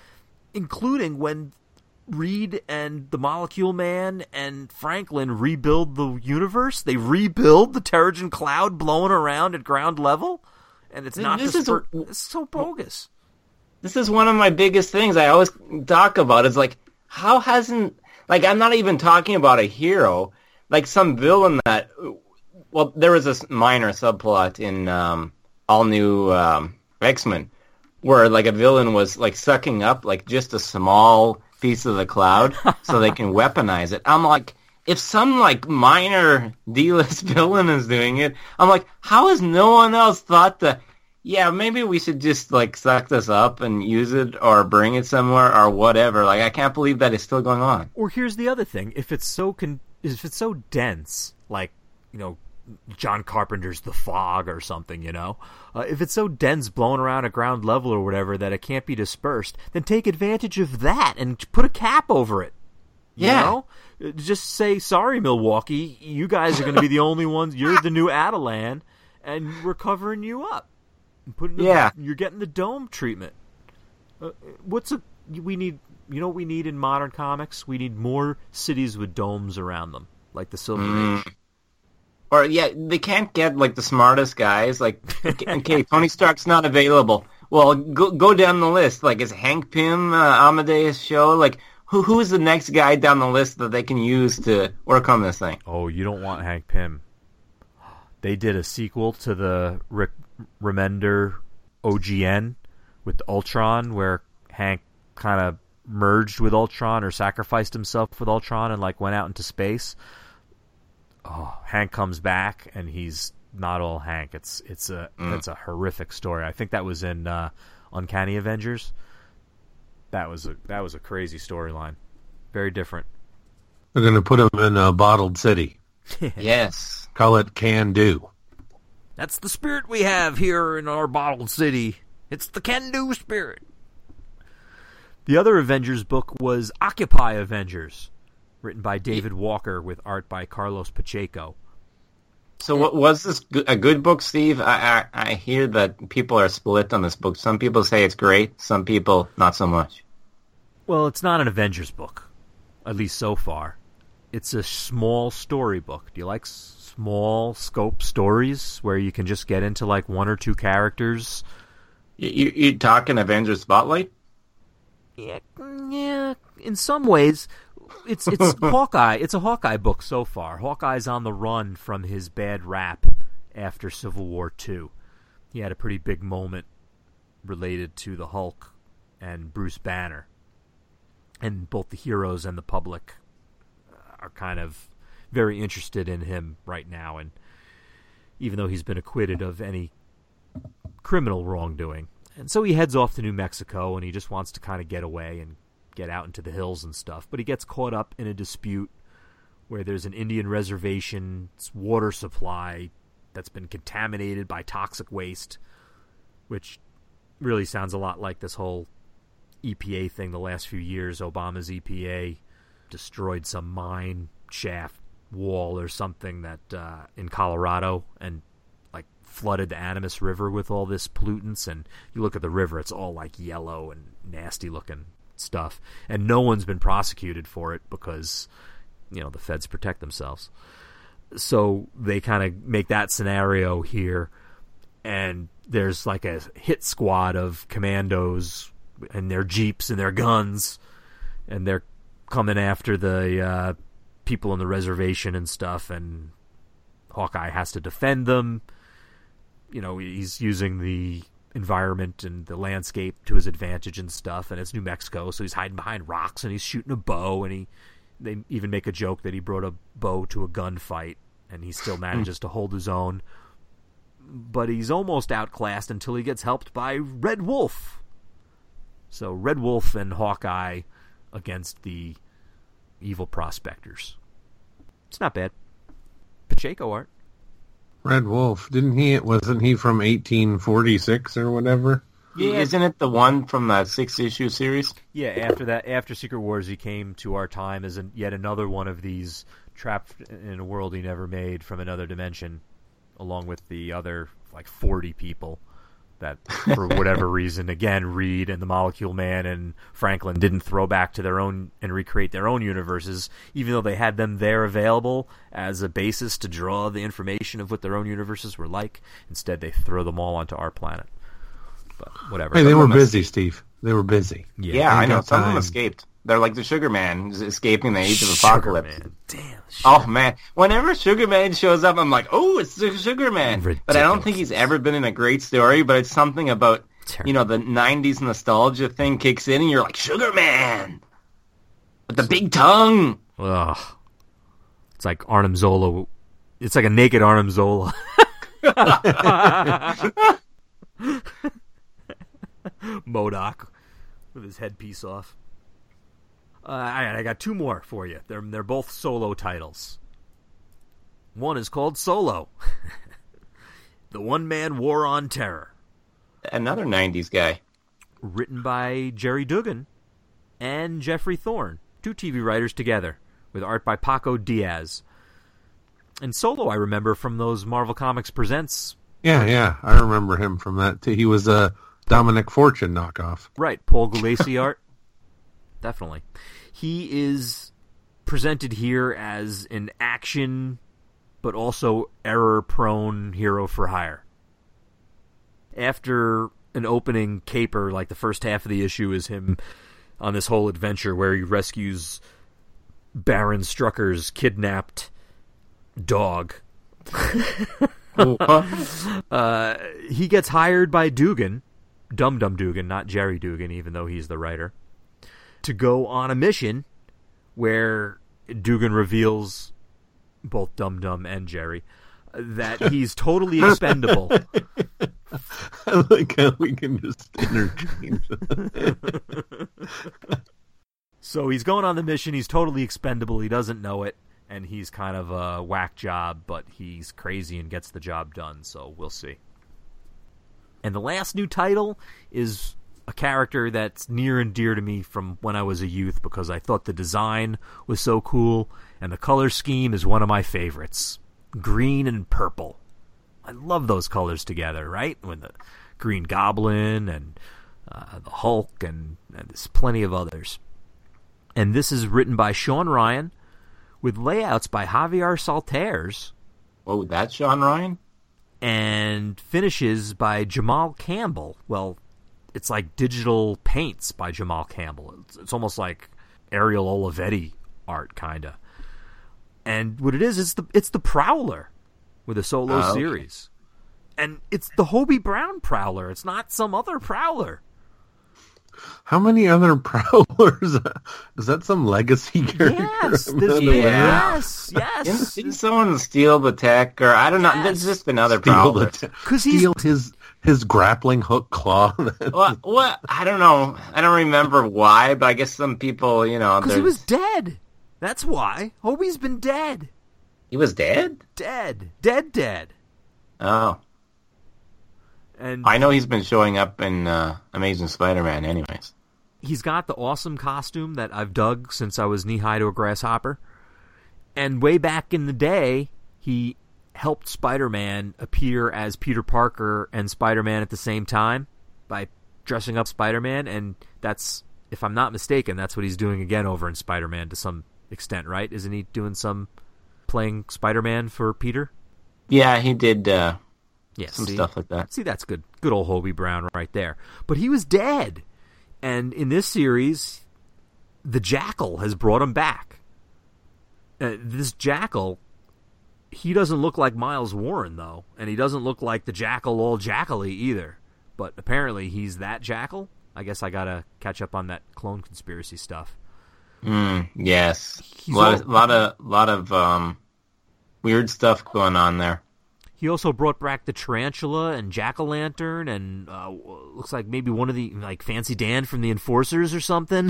Speaker 1: including when Reed and the Molecule Man and Franklin rebuild the universe. They rebuild the Terrigen cloud blowing around at ground level, and it's not
Speaker 3: this
Speaker 1: just
Speaker 3: is
Speaker 1: for,
Speaker 3: a,
Speaker 1: it's so bogus.
Speaker 3: This is one of my biggest things I always talk about. Is like, how hasn't like I'm not even talking about a hero, like some villain that. Well, there was a minor subplot in um, all new um, X-Men where like a villain was like sucking up like just a small piece of the cloud so they can weaponize it. I'm like, if some like minor D-list villain is doing it, I'm like, how has no one else thought that, yeah, maybe we should just like suck this up and use it or bring it somewhere or whatever. Like, I can't believe that it's still going on.
Speaker 1: Or here's the other thing. If it's so con- if it's so dense, like, you know, John Carpenter's The Fog or something, you know? Uh, if it's so dense blowing around at ground level or whatever that it can't be dispersed, then take advantage of that and put a cap over it. You
Speaker 3: yeah.
Speaker 1: know? Just say, sorry, Milwaukee, you guys are going to be the only ones, you're the new Atalan, and we're covering you up. And putting the,
Speaker 3: yeah.
Speaker 1: You're getting the dome treatment. Uh, what's a... We need... You know what we need in modern comics? We need more cities with domes around them, like the Silver
Speaker 3: mm.
Speaker 1: Age.
Speaker 3: Or, yeah, they can't get, like, the smartest guys. Like, okay, Tony Stark's not available. Well, go go down the list. Like, is Hank Pym uh, Amadeus Cho? Like, who who's the next guy down the list that they can use to work on this thing?
Speaker 1: Oh, you don't want Hank Pym. They did a sequel to the Rick Remender O G N with Ultron, where Hank kind of merged with Ultron or sacrificed himself with Ultron and, like, went out into space. Oh, Hank comes back and he's not all Hank. It's it's a mm. it's a horrific story. I think that was in uh, Uncanny Avengers. That was a that was a crazy storyline. Very different.
Speaker 2: They're going to put him in a bottled city.
Speaker 3: Yes.
Speaker 2: Call it Can Do.
Speaker 1: That's the spirit we have here in our bottled city. It's the Can Do spirit. The other Avengers book was Occupy Avengers, written by David Walker with art by Carlos Pacheco.
Speaker 3: So what, was this a good book, Steve? I, I I hear that people are split on this book. Some people say it's great. Some people, not so much.
Speaker 1: Well, it's not an Avengers book, at least so far. It's a small story book. Do you like s- small scope stories where you can just get into like one or two characters?
Speaker 3: You, you, you talking Avengers Spotlight?
Speaker 1: Yeah, yeah. In some ways, it's it's Hawkeye. It's a Hawkeye book so far. Hawkeye's on the run from his bad rap after Civil War Two. He had a pretty big moment related to the Hulk and Bruce Banner, and both the heroes and the public are kind of very interested in him right now. And even though he's been acquitted of any criminal wrongdoing. And so he heads off to New Mexico, and he just wants to kind of get away and get out into the hills and stuff. But he gets caught up in a dispute where there's an Indian reservation's water supply that's been contaminated by toxic waste, which really sounds a lot like this whole E P A thing the last few years. Obama's E P A destroyed some mine shaft wall or something that uh, in Colorado, and flooded the Animus River with all this pollutants, and you look at the river, it's all like yellow and nasty looking stuff, and no one's been prosecuted for it because, you know, the feds protect themselves. So they kind of make that scenario here, and there's like a hit squad of commandos and their jeeps and their guns, and they're coming after the uh, people on the reservation and stuff, and Hawkeye has to defend them. You know, he's using the environment and the landscape to his advantage and stuff, and it's New Mexico, so he's hiding behind rocks and he's shooting a bow, and he they even make a joke that he brought a bow to a gunfight, and he still manages to hold his own. But he's almost outclassed until he gets helped by Red Wolf. So Red Wolf and Hawkeye against the evil prospectors. It's not bad. Pacheco art.
Speaker 2: Red Wolf, didn't he? Wasn't he from eighteen forty-six or whatever?
Speaker 3: Yeah, isn't it the one from that six issue series?
Speaker 1: Yeah, after that, after Secret Wars, he came to our time as an, yet another one of these trapped in a world he never made from another dimension, along with the other like forty people that, for whatever reason, again, Reed and the Molecule Man and Franklin didn't throw back to their own and recreate their own universes, even though they had them there available as a basis to draw the information of what their own universes were like. Instead, they throw them all onto our planet. But whatever.
Speaker 2: Hey, they were busy, Steve. They were busy.
Speaker 3: Yeah, yeah I know. Some of them
Speaker 2: time.
Speaker 3: escaped. They're like the Sugar Man escaping the Age of Apocalypse.
Speaker 1: Sugar Man. Damn.
Speaker 3: Oh, man. Whenever Sugar Man shows up, I'm like, oh, it's the Sugar Man.
Speaker 1: Ridiculous.
Speaker 3: But I don't think he's ever been in a great story, but it's something about, you know, the nineties nostalgia thing kicks in, and you're like, Sugar Man! With the big tongue!
Speaker 1: Ugh. It's like Arnim Zola. It's like a naked Arnim Zola. MODOK with his headpiece off. Uh, I, I got two more for you. They're they're both solo titles. One is called Solo. The One-Man War on Terror.
Speaker 3: Another nineties guy.
Speaker 1: Written by Jerry Dugan and Jeffrey Thorne. Two T V writers together, with art by Paco Diaz. And Solo I remember from those Marvel Comics Presents.
Speaker 2: Yeah, yeah. I remember him from that, too. He was a Dominic Fortune knockoff.
Speaker 1: Right, Paul Gulacy art. Definitely. He is presented here as an action, but also error-prone hero for hire. After an opening caper, like the first half of the issue is him on this whole adventure where he rescues Baron Strucker's kidnapped dog. uh, he gets hired by Dugan, Dum Dum Dugan, not Jerry Dugan, even though he's the writer, to go on a mission where Dugan reveals, both Dum Dum and Jerry, that he's totally expendable.
Speaker 2: I like how we can just interchange.
Speaker 1: So he's going on the mission, he's totally expendable, he doesn't know it, and he's kind of a whack job, but he's crazy and gets the job done, so we'll see. And the last new title is a character that's near and dear to me from when I was a youth because I thought the design was so cool, and the color scheme is one of my favorites. Green and purple. I love those colors together, right? With the Green Goblin and uh, the Hulk, and, and there's plenty of others. And this is written by Sean Ryan with layouts by Javier Saltaires.
Speaker 3: Oh, that's Sean Ryan?
Speaker 1: And finishes by Jamal Campbell. Well, it's like digital paints by Jamal Campbell. It's, it's almost like Ariel Olivetti art, kind of. And what it is, it's the it's the Prowler with a solo
Speaker 3: oh, okay.
Speaker 1: series. And it's the Hobie Brown Prowler. It's not some other Prowler.
Speaker 2: How many other Prowlers? Is that some legacy character?
Speaker 1: Yes, this, yes, yes.
Speaker 3: Didn't see someone steal the tech, or I don't know.
Speaker 1: Yes.
Speaker 3: There's just been other
Speaker 2: Steal
Speaker 3: Prowlers.
Speaker 1: Because he's
Speaker 2: Steal his his grappling hook claw.
Speaker 3: Well, what? I don't know. I don't remember why, but I guess some people, you know,
Speaker 1: because he was dead. That's why. Hobie's been dead.
Speaker 3: He was dead?
Speaker 1: Dead. Dead, dead.
Speaker 3: Oh.
Speaker 1: And
Speaker 3: I know he's been showing up in uh, Amazing Spider-Man anyways.
Speaker 1: He's got the awesome costume that I've dug since I was knee-high to a grasshopper. And way back in the day, he helped Spider-Man appear as Peter Parker and Spider-Man at the same time by dressing up Spider-Man, and that's, if I'm not mistaken, that's what he's doing again over in Spider-Man to some extent, right? Isn't he doing some playing Spider-Man for Peter?
Speaker 3: Yeah, he did uh,
Speaker 1: yeah,
Speaker 3: some
Speaker 1: see?
Speaker 3: stuff like that.
Speaker 1: See, that's good. Good old Hobie Brown right there. But he was dead. And in this series, the Jackal has brought him back. Uh, this Jackal, he doesn't look like Miles Warren, though. And he doesn't look like the Jackal all jackally either. But apparently he's that Jackal. I guess I gotta catch up on that clone conspiracy stuff.
Speaker 3: Mm, yes.
Speaker 1: He's
Speaker 3: a lot,
Speaker 1: all-
Speaker 3: of, lot of, lot of um, weird stuff going on there.
Speaker 1: He also brought back the Tarantula and Jack-O-Lantern and uh, looks like maybe one of the, like, Fancy Dan from the Enforcers or something.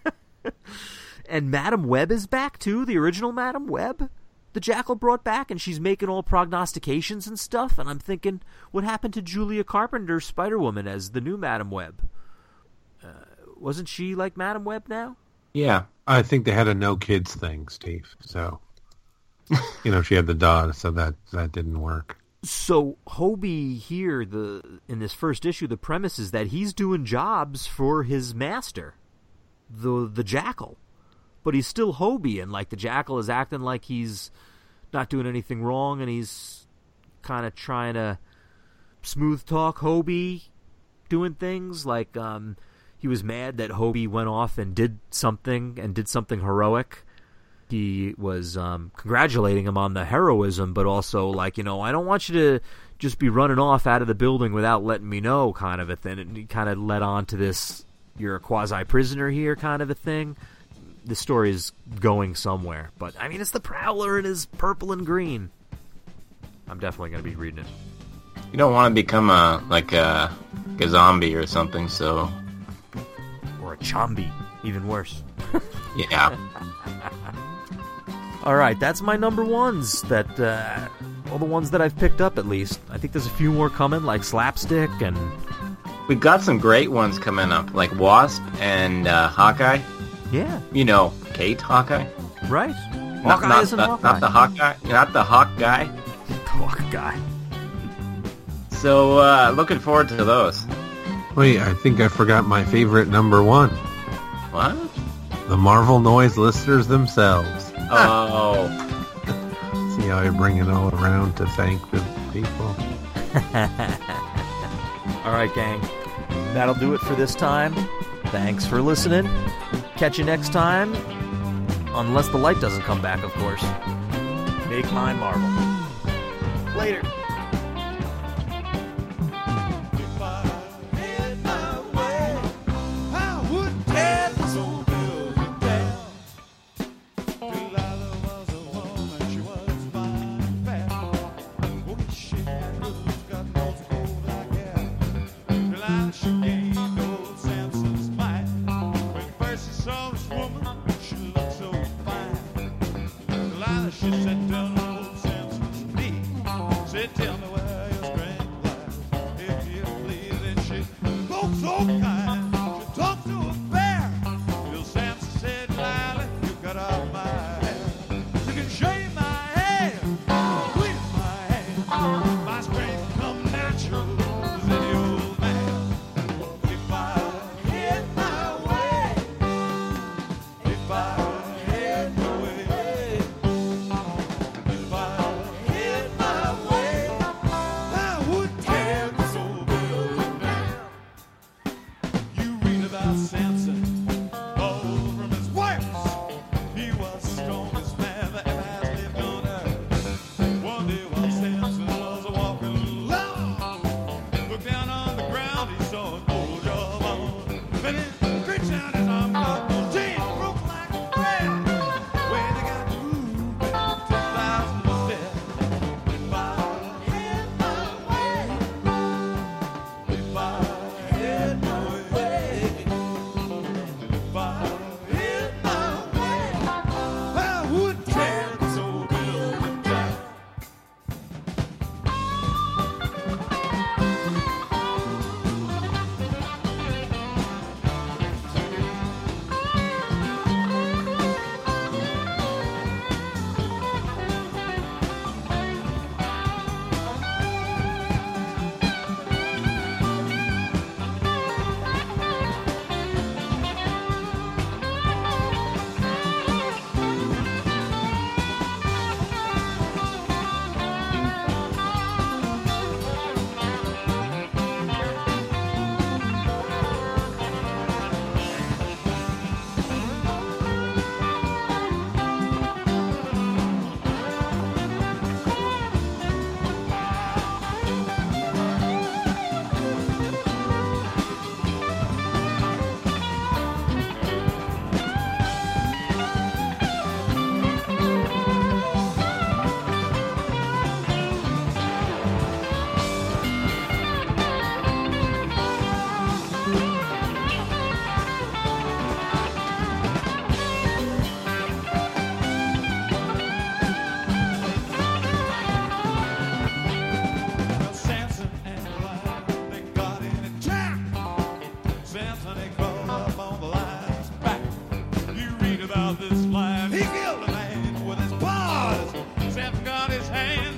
Speaker 1: And Madam Web is back, too, the original Madam Web. The Jackal brought back, and she's making all prognostications and stuff, and I'm thinking, what happened to Julia Carpenter's Spider-Woman as the new Madam Web? Uh, wasn't she like Madam Web now?
Speaker 3: Yeah.
Speaker 2: I think they had a no kids thing, Steve. So, you know, she had the daughter, so that that didn't work.
Speaker 1: So Hobie here, the in this first issue, the premise is that he's doing jobs for his master, the the Jackal, but he's still Hobie, and like the Jackal is acting like he's not doing anything wrong, and he's kind of trying to smooth talk Hobie, doing things like um, he was mad that Hobie went off and did something and did something heroic. He was um, congratulating him on the heroism, but also like, you know, I don't want you to just be running off out of the building without letting me know, kind of a thing. And he kind of led on to this, you're a quasi-prisoner here kind of a thing. The story is going somewhere, but I mean, it's the Prowler and his purple and green. I'm definitely going to be reading it.
Speaker 3: You don't want to become a like a, like a zombie or something, so
Speaker 1: Or a Chombi, even worse.
Speaker 3: yeah.
Speaker 1: All right, that's my number ones. That uh, all the ones that I've picked up, at least. I think there's a few more coming, like Slapstick and
Speaker 3: We've got some great ones coming up, like Wasp and uh, Hawkeye.
Speaker 1: yeah,
Speaker 3: You know, Kate Hawkeye.
Speaker 1: right.
Speaker 3: Not,
Speaker 1: Hawkeye
Speaker 3: not,
Speaker 1: isn't
Speaker 3: not,
Speaker 1: Hawkeye.
Speaker 3: not the Hawkeye, not the Hawk guy.
Speaker 1: Hawkeye.
Speaker 3: So uh, looking forward to those.
Speaker 2: Wait, I think I forgot my favorite number one.
Speaker 3: What?
Speaker 2: The Marvel Noise Listeners themselves.
Speaker 3: Oh,
Speaker 2: See how I bring it all around to thank the people.
Speaker 1: All right, gang. That'll do it for this time. Thanks for listening. Catch you next time. Unless the light doesn't come back, of course. Make mine Marvel. Later.
Speaker 4: If I had my way, I would tear this old building down. Delilah was a woman, she was fine, fat. Oh, she got no gold I got. Delilah, she gained old Samson's might. When first she saw this woman, she looked so fine. Delilah, she sat down on old Samson's knee. Said, tell me where your strength lies, if you please. And she spoke so kind, she talked to a bear. Till Samson said, Delilah, you cut off my hair. You can shave my head, twist my hand. My strength come natural as any old man. If I had my way, if I had my way, if I had my way, out his hand